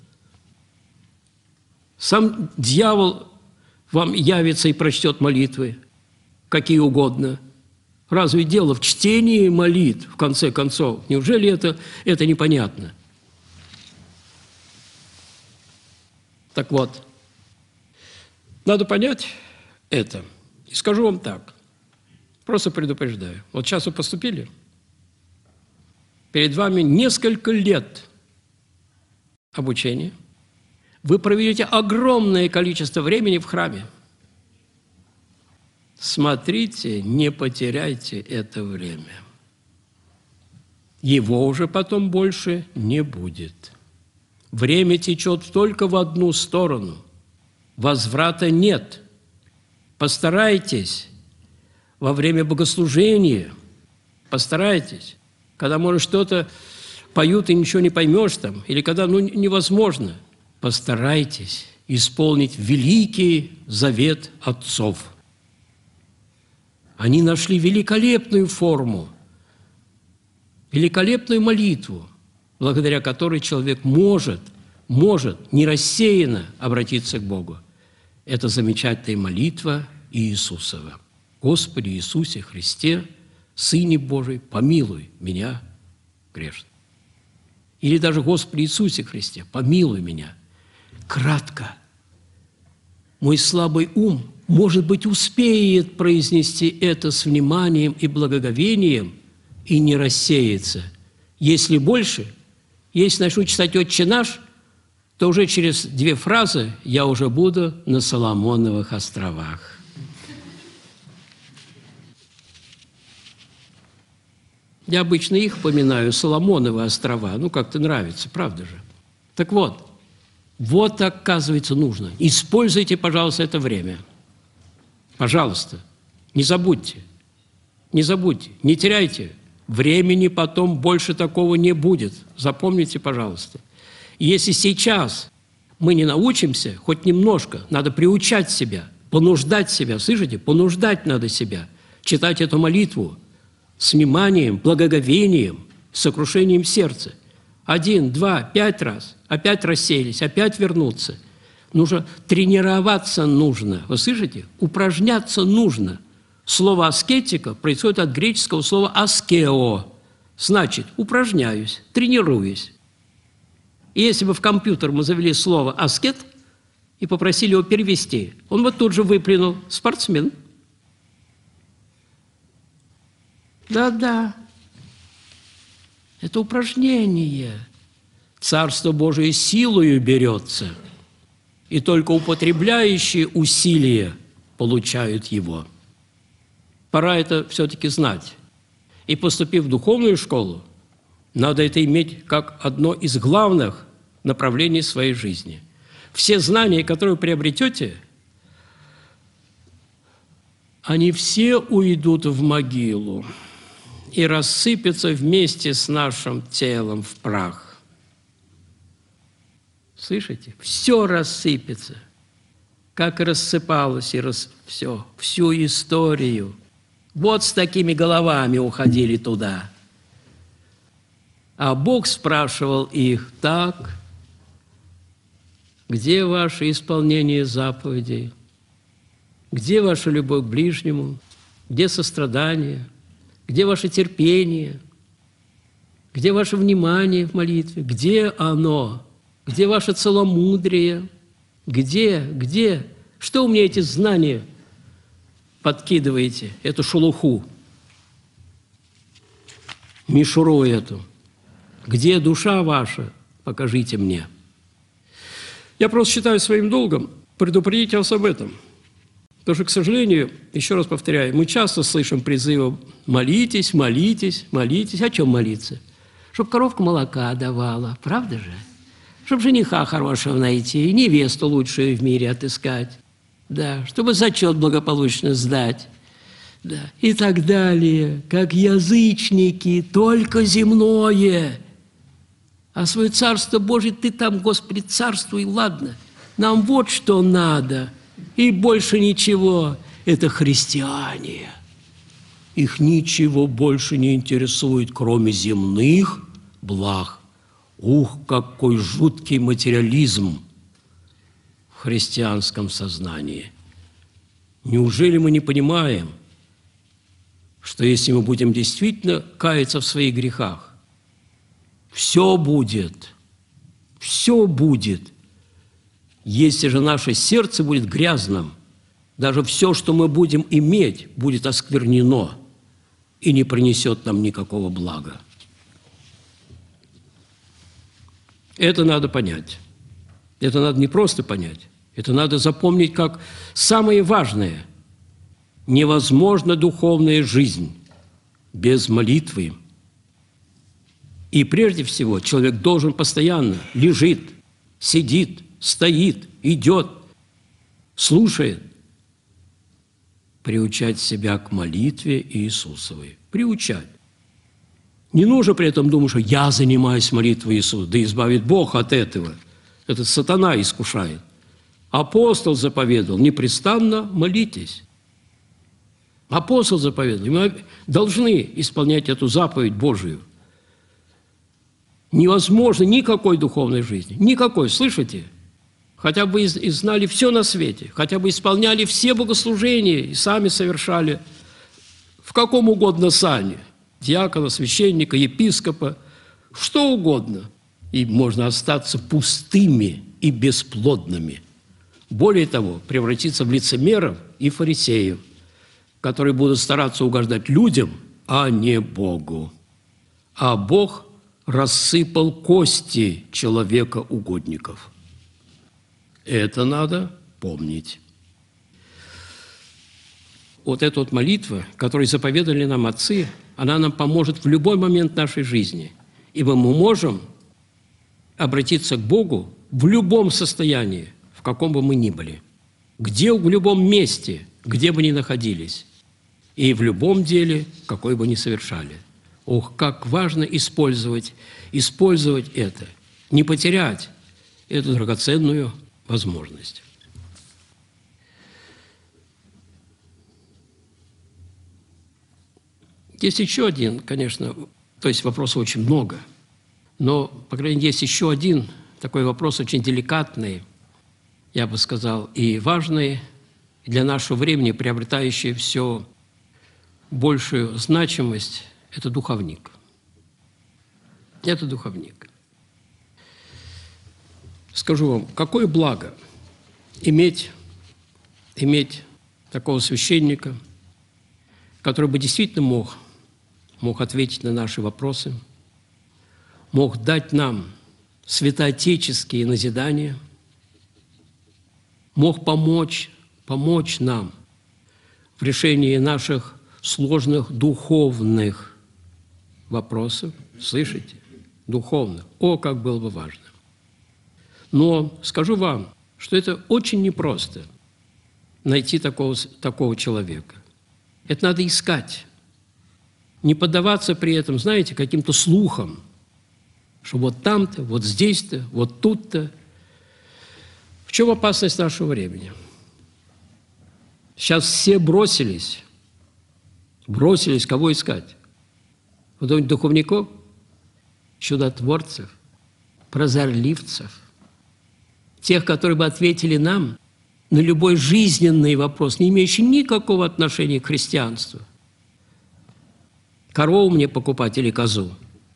S1: Сам дьявол вам явится и прочтет молитвы, какие угодно. Разве дело в чтении молитв, в конце концов? Неужели это, это непонятно? Так вот, надо понять это. И скажу вам так, просто предупреждаю. Вот сейчас вы поступили, перед вами несколько лет обучения. Вы проведете огромное количество времени в храме. Смотрите, не потеряйте это время. Его уже потом больше не будет. Время течет только в одну сторону. Возврата нет. Постарайтесь во время богослужения, постарайтесь, когда, может, что-то поют и ничего не поймешь там, или когда ну, невозможно, постарайтесь исполнить великий завет отцов. Они нашли великолепную форму, великолепную молитву, благодаря которой человек может, может не рассеянно обратиться к Богу. Это замечательная молитва Иисусова. «Господи Иисусе Христе, Сыне Божий, помилуй меня, грешного». Или даже «Господи Иисусе Христе, помилуй меня». Кратко. Мой слабый ум, может быть, успеет произнести это с вниманием и благоговением и не рассеется. Если больше, если начну читать «Отче наш», то уже через две фразы я уже буду на Соломоновых островах. Я обычно их поминаю, Соломоновы острова. Ну, как-то нравится, правда же? Так вот, вот, оказывается, нужно. Используйте, пожалуйста, это время. Пожалуйста, не забудьте. Не забудьте, не теряйте. Времени потом больше такого не будет. Запомните, пожалуйста. И если сейчас мы не научимся, хоть немножко, надо приучать себя, понуждать себя, слышите? Понуждать надо себя. Читать эту молитву с вниманием, благоговением, сокрушением сердца. Один, два, пять раз. Опять рассеялись, опять вернуться. Нужно тренироваться нужно. Вы слышите? Упражняться нужно. Слово «аскетика» происходит от греческого слова «аскео». Значит, упражняюсь, тренируюсь. И если бы в компьютер мы завели слово «аскет» и попросили его перевести, он бы тут же выплюнул «спортсмен». Да-да, это упражнение. Царство Божие силою берется, и только употребляющие усилия получают его. Пора это все-таки знать. И поступив в духовную школу, надо это иметь как одно из главных направлений своей жизни. Все знания, которые вы приобретете, они все уйдут в могилу и рассыпятся вместе с нашим телом в прах. Слышите? Все рассыпется, как и рассыпалось, и рас... все, всю историю. Вот с такими головами уходили туда. А Бог спрашивал их: так, где ваше исполнение заповедей? Где ваша любовь к ближнему? Где сострадание? Где ваше терпение? Где ваше внимание в молитве? Где оно? Где ваше целомудрие? Где? Где? Что у меня эти знания подкидываете, эту шелуху, мишуру эту? Где душа ваша? Покажите мне. Я просто считаю своим долгом предупредить вас об этом. Потому что, к сожалению, еще раз повторяю, мы часто слышим призывы «молитесь, молитесь, молитесь». О чем молиться? Чтоб коровка молока давала, правда же? Чтоб жениха хорошего найти, невесту лучшую в мире отыскать, да, чтобы зачет благополучно сдать, да, и так далее. Как язычники, только земное. А свое Царство Божие ты там, Господи, царствуй, ладно. Нам вот что надо. И больше ничего. Это христиане. Их ничего больше не интересует, кроме земных благ. Ух, какой жуткий материализм в христианском сознании. Неужели мы не понимаем, что если мы будем действительно каяться в своих грехах, все будет, все будет. Если же наше сердце будет грязным, даже все, что мы будем иметь, будет осквернено и не принесет нам никакого блага. Это надо понять. Это надо не просто понять. Это надо запомнить как самое важное. Невозможна духовная жизнь без молитвы. И прежде всего человек должен постоянно лежит, сидит, стоит, идет, слушает, приучать себя к молитве Иисусовой. Приучать. Не нужно при этом думать, что я занимаюсь молитвой Иисуса, да избавит Бог от этого. Это сатана искушает. Апостол заповедовал, непрестанно молитесь. Апостол заповедовал, и мы должны исполнять эту заповедь Божию. Невозможно никакой духовной жизни, никакой, слышите? Хотя бы и знали все на свете, хотя бы исполняли все богослужения и сами совершали в каком угодно сане. Диакона, священника, епископа, что угодно. И можно остаться пустыми и бесплодными. Более того, превратиться в лицемеров и фарисеев, которые будут стараться угождать людям, а не Богу. А Бог рассыпал кости человека-угодников. Это надо помнить. Вот эта вот молитва, которую заповедали нам отцы, она нам поможет в любой момент нашей жизни. Ибо мы можем обратиться к Богу в любом состоянии, в каком бы мы ни были, где, в любом месте, где бы ни находились, и в любом деле, какой бы ни совершали. Ох, как важно использовать, использовать это, не потерять эту драгоценную возможность. Есть еще один, конечно, то есть вопросов очень много, но, по крайней мере, есть еще один такой вопрос очень деликатный, я бы сказал, и важный для нашего времени, приобретающий все большую значимость – это духовник. Это духовник. Скажу вам, какое благо иметь, иметь такого священника, который бы действительно мог, мог ответить на наши вопросы, мог дать нам святоотеческие назидания, мог помочь, помочь нам в решении наших сложных духовных вопросов. Слышите? Духовных. О, как было бы важно. Но скажу вам, что это очень непросто найти такого, такого человека. Это надо искать. Не поддаваться при этом, знаете, каким-то слухам, что вот там-то, вот здесь-то, вот тут-то. В чем опасность нашего времени? Сейчас все бросились, бросились, кого искать? Вот духовников, чудотворцев, прозорливцев, тех, которые бы ответили нам на любой жизненный вопрос, не имеющий никакого отношения к христианству. Корову мне покупать или козу?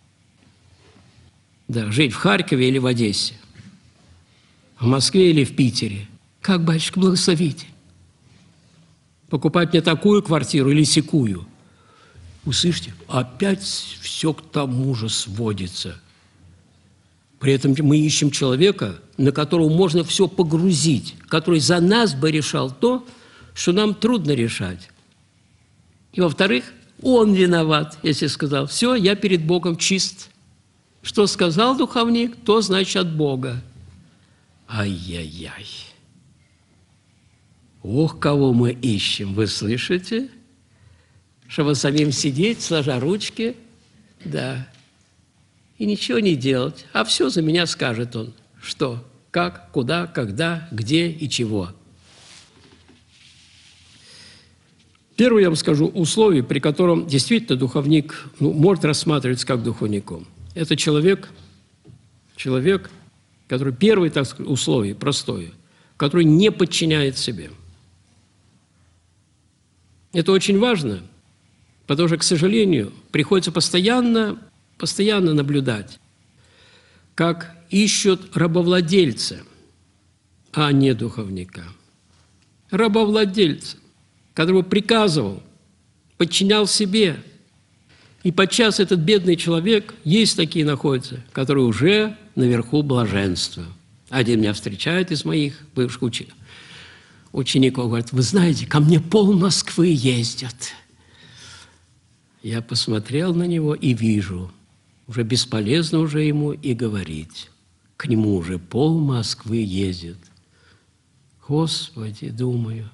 S1: Да, жить в Харькове или в Одессе? В Москве или в Питере? Как, батюшка, благословите? Покупать мне такую квартиру или сякую? Услышите, опять все к тому же сводится. При этом мы ищем человека, на которого можно все погрузить, который за нас бы решал то, что нам трудно решать. И, во-вторых, он виноват, если сказал, все, я перед Богом чист. Что сказал духовник, то значит от Бога. Ай-яй-яй. Ох, кого мы ищем, вы слышите? Чтобы самим сидеть, сложа ручки, да, и ничего не делать. А все за меня скажет он. Что, как, куда, когда, где и чего. Первое, я вам скажу, условие, при котором действительно духовник ну, может рассматриваться как духовником. Это человек, человек, который, первое так сказать, условие, простое, который не подчиняет себе. Это очень важно, потому что, к сожалению, приходится постоянно, постоянно наблюдать, как ищут рабовладельца, а не духовника. Рабовладельца, который приказывал, подчинял себе. И подчас этот бедный человек, есть такие находятся, которые уже наверху блаженства. Один меня встречает из моих бывших учеников. Учеников говорит, вы знаете, ко мне пол Москвы ездят. Я посмотрел на него и вижу, уже бесполезно уже ему и говорить. К нему уже пол Москвы ездит. Господи, думаю.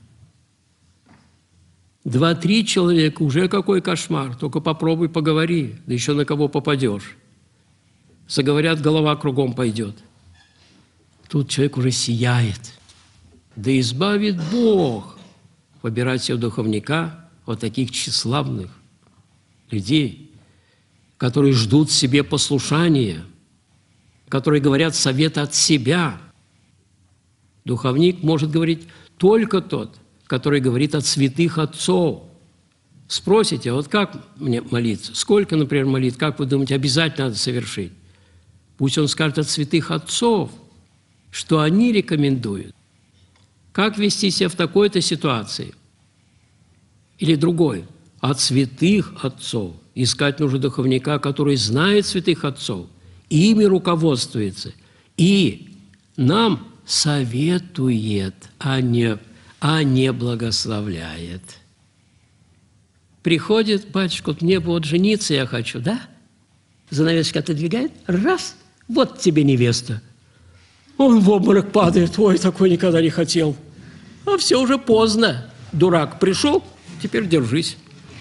S1: Два-три человека, уже какой кошмар. Только попробуй поговори, да еще на кого попадешь. Заговорят, голова кругом пойдет. Тут человек уже сияет. Да избавит Бог выбирать себе духовника вот таких тщеславных людей, которые ждут себе послушания, которые говорят совет от себя. Духовник может говорить только тот, который говорит от святых отцов. Спросите, вот как мне молиться? Сколько, например, молитв, как вы думаете, обязательно надо совершить? Пусть он скажет от святых отцов, что они рекомендуют. Как вести себя в такой-то ситуации? Или другой? От святых отцов. Искать нужно духовника, который знает святых отцов, ими руководствуется и нам советует, а не, а не благословляет. Приходит, батюшка, мне бы вот жениться я хочу, да? Занавесочка отодвигает, раз, вот тебе невеста. Он в обморок падает, ой, такой никогда не хотел. А все уже поздно. Дурак пришел, теперь держись.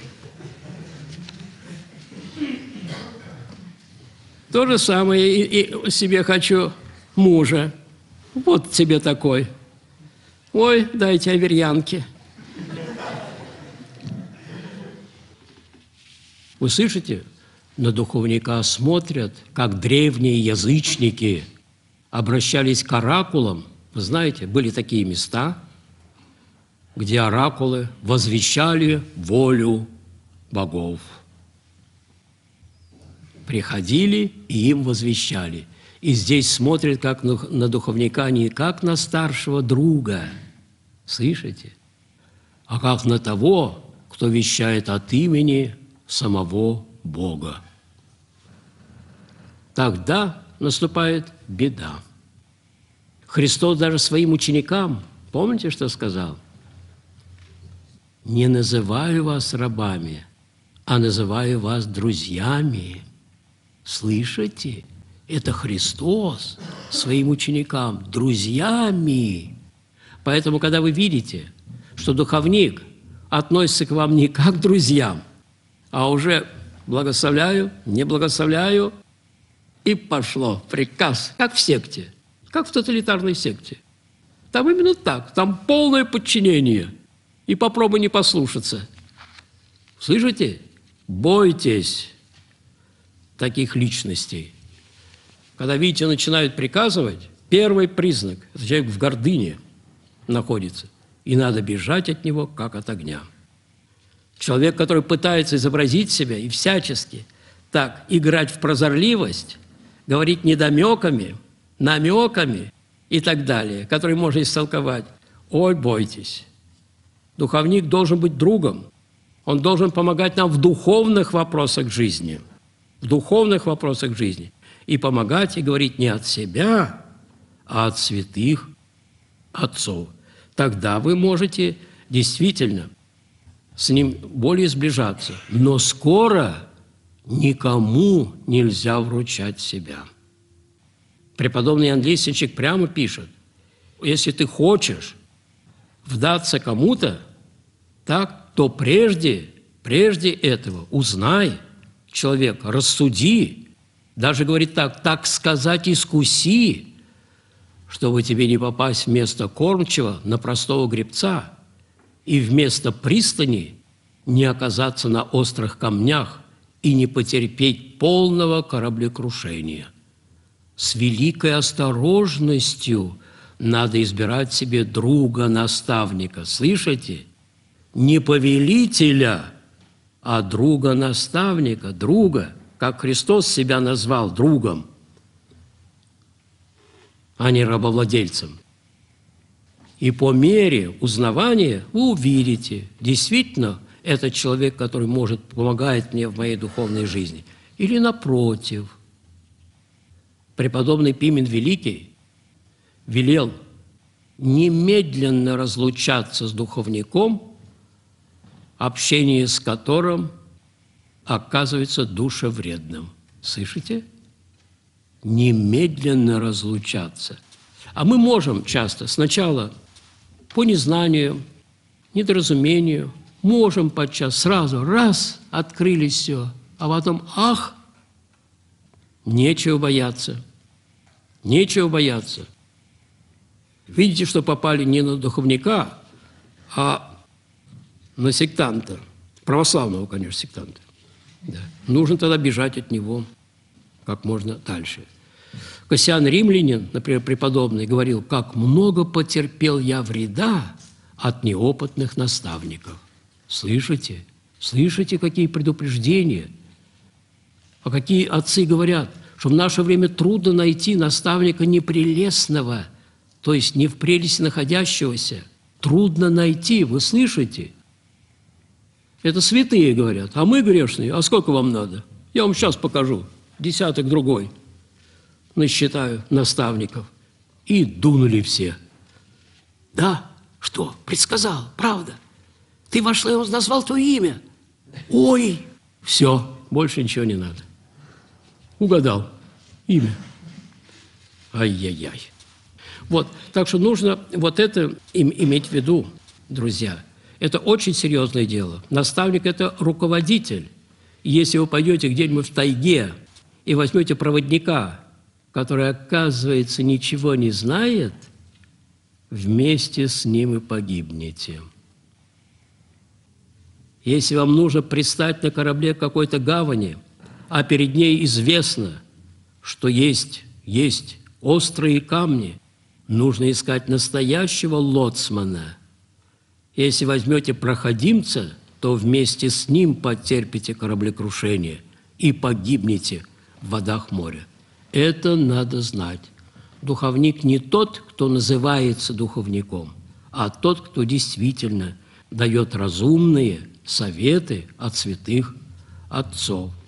S1: То же самое и, и себе хочу мужа. Вот тебе такой. Ой, дайте аверьянки. Вы слышите? На духовника смотрят, как древние язычники обращались к оракулам. Вы знаете, были такие места, где оракулы возвещали волю богов. Приходили и им возвещали. И здесь смотрят как на духовника не как на старшего друга, слышите, а как на того, кто вещает от имени самого Бога. Тогда наступает беда. Христос даже своим ученикам, помните, что сказал? «Не называю вас рабами, а называю вас друзьями». Слышите? Это Христос своим ученикам друзьями. Поэтому, когда вы видите, что духовник относится к вам не как к друзьям, а уже благословляю, не благословляю, и пошло приказ, как в секте, как в тоталитарной секте. Там именно так, там полное подчинение. И попробуй не послушаться. Слышите? Бойтесь таких личностей. Когда, видите, начинают приказывать, первый признак – это человек в гордыне находится. И надо бежать от него, как от огня. Человек, который пытается изобразить себя и всячески так играть в прозорливость, говорить недомеками, намеками и так далее, который можно истолковать. Ой, бойтесь. Духовник должен быть другом. Он должен помогать нам в духовных вопросах жизни. В духовных вопросах жизни. И помогать, и говорить не от себя, а от святых отцов. Тогда вы можете действительно с ним более сближаться. Но скоро никому нельзя вручать себя. Преподобный Иоанн Лестничек прямо пишет: если ты хочешь вдаться кому-то, так, то прежде, прежде этого узнай человека, рассуди, даже говорит так, так сказать, искуси, чтобы тебе не попасть вместо кормчего на простого гребца и вместо пристани не оказаться на острых камнях и не потерпеть полного кораблекрушения. С великой осторожностью надо избирать себе друга-наставника. Слышите? Не повелителя, а друга-наставника, друга, как Христос себя назвал другом, а не рабовладельцем. И по мере узнавания вы увидите, действительно, это человек, который может, помогает мне в моей духовной жизни. Или напротив. Преподобный Пимен Великий велел немедленно разлучаться с духовником, общение с которым оказывается душевредным. Слышите? Немедленно разлучаться. А мы можем часто сначала по незнанию, недоразумению, можем подчас сразу раз, открылись все, а потом ах, нечего бояться, нечего бояться. Видите, что попали не на духовника, а на сектанта, православного, конечно, сектанта. Да. Нужно тогда бежать от него как можно дальше. Кассиан Римлянин, например, преподобный, говорил, как много потерпел я вреда от неопытных наставников. Слышите? Слышите, какие предупреждения? А какие отцы говорят, что в наше время трудно найти наставника непрелестного, то есть не в прелести находящегося. Трудно найти, вы слышите? Это святые говорят, а мы грешные, а сколько вам надо? Я вам сейчас покажу, десяток другой. Насчитаю наставников. И дунули все. Да, что, предсказал, правда? Ты вошла, он назвал твое имя. Ой, все, больше ничего не надо. Угадал имя. Ай-яй-яй. Вот, так что нужно вот это им иметь в виду, друзья. Это очень серьезное дело. Наставник – это руководитель. И если вы пойдете где-нибудь в тайге и возьмете проводника, который, оказывается, ничего не знает, вместе с ним и погибнете. Если вам нужно пристать на корабле к какой-то гавани, а перед ней известно, что есть, есть острые камни, нужно искать настоящего лоцмана. Если возьмете проходимца, то вместе с ним потерпите кораблекрушение и погибнете в водах моря. Это надо знать. Духовник не тот, кто называется духовником, а тот, кто действительно дает разумные советы от святых отцов.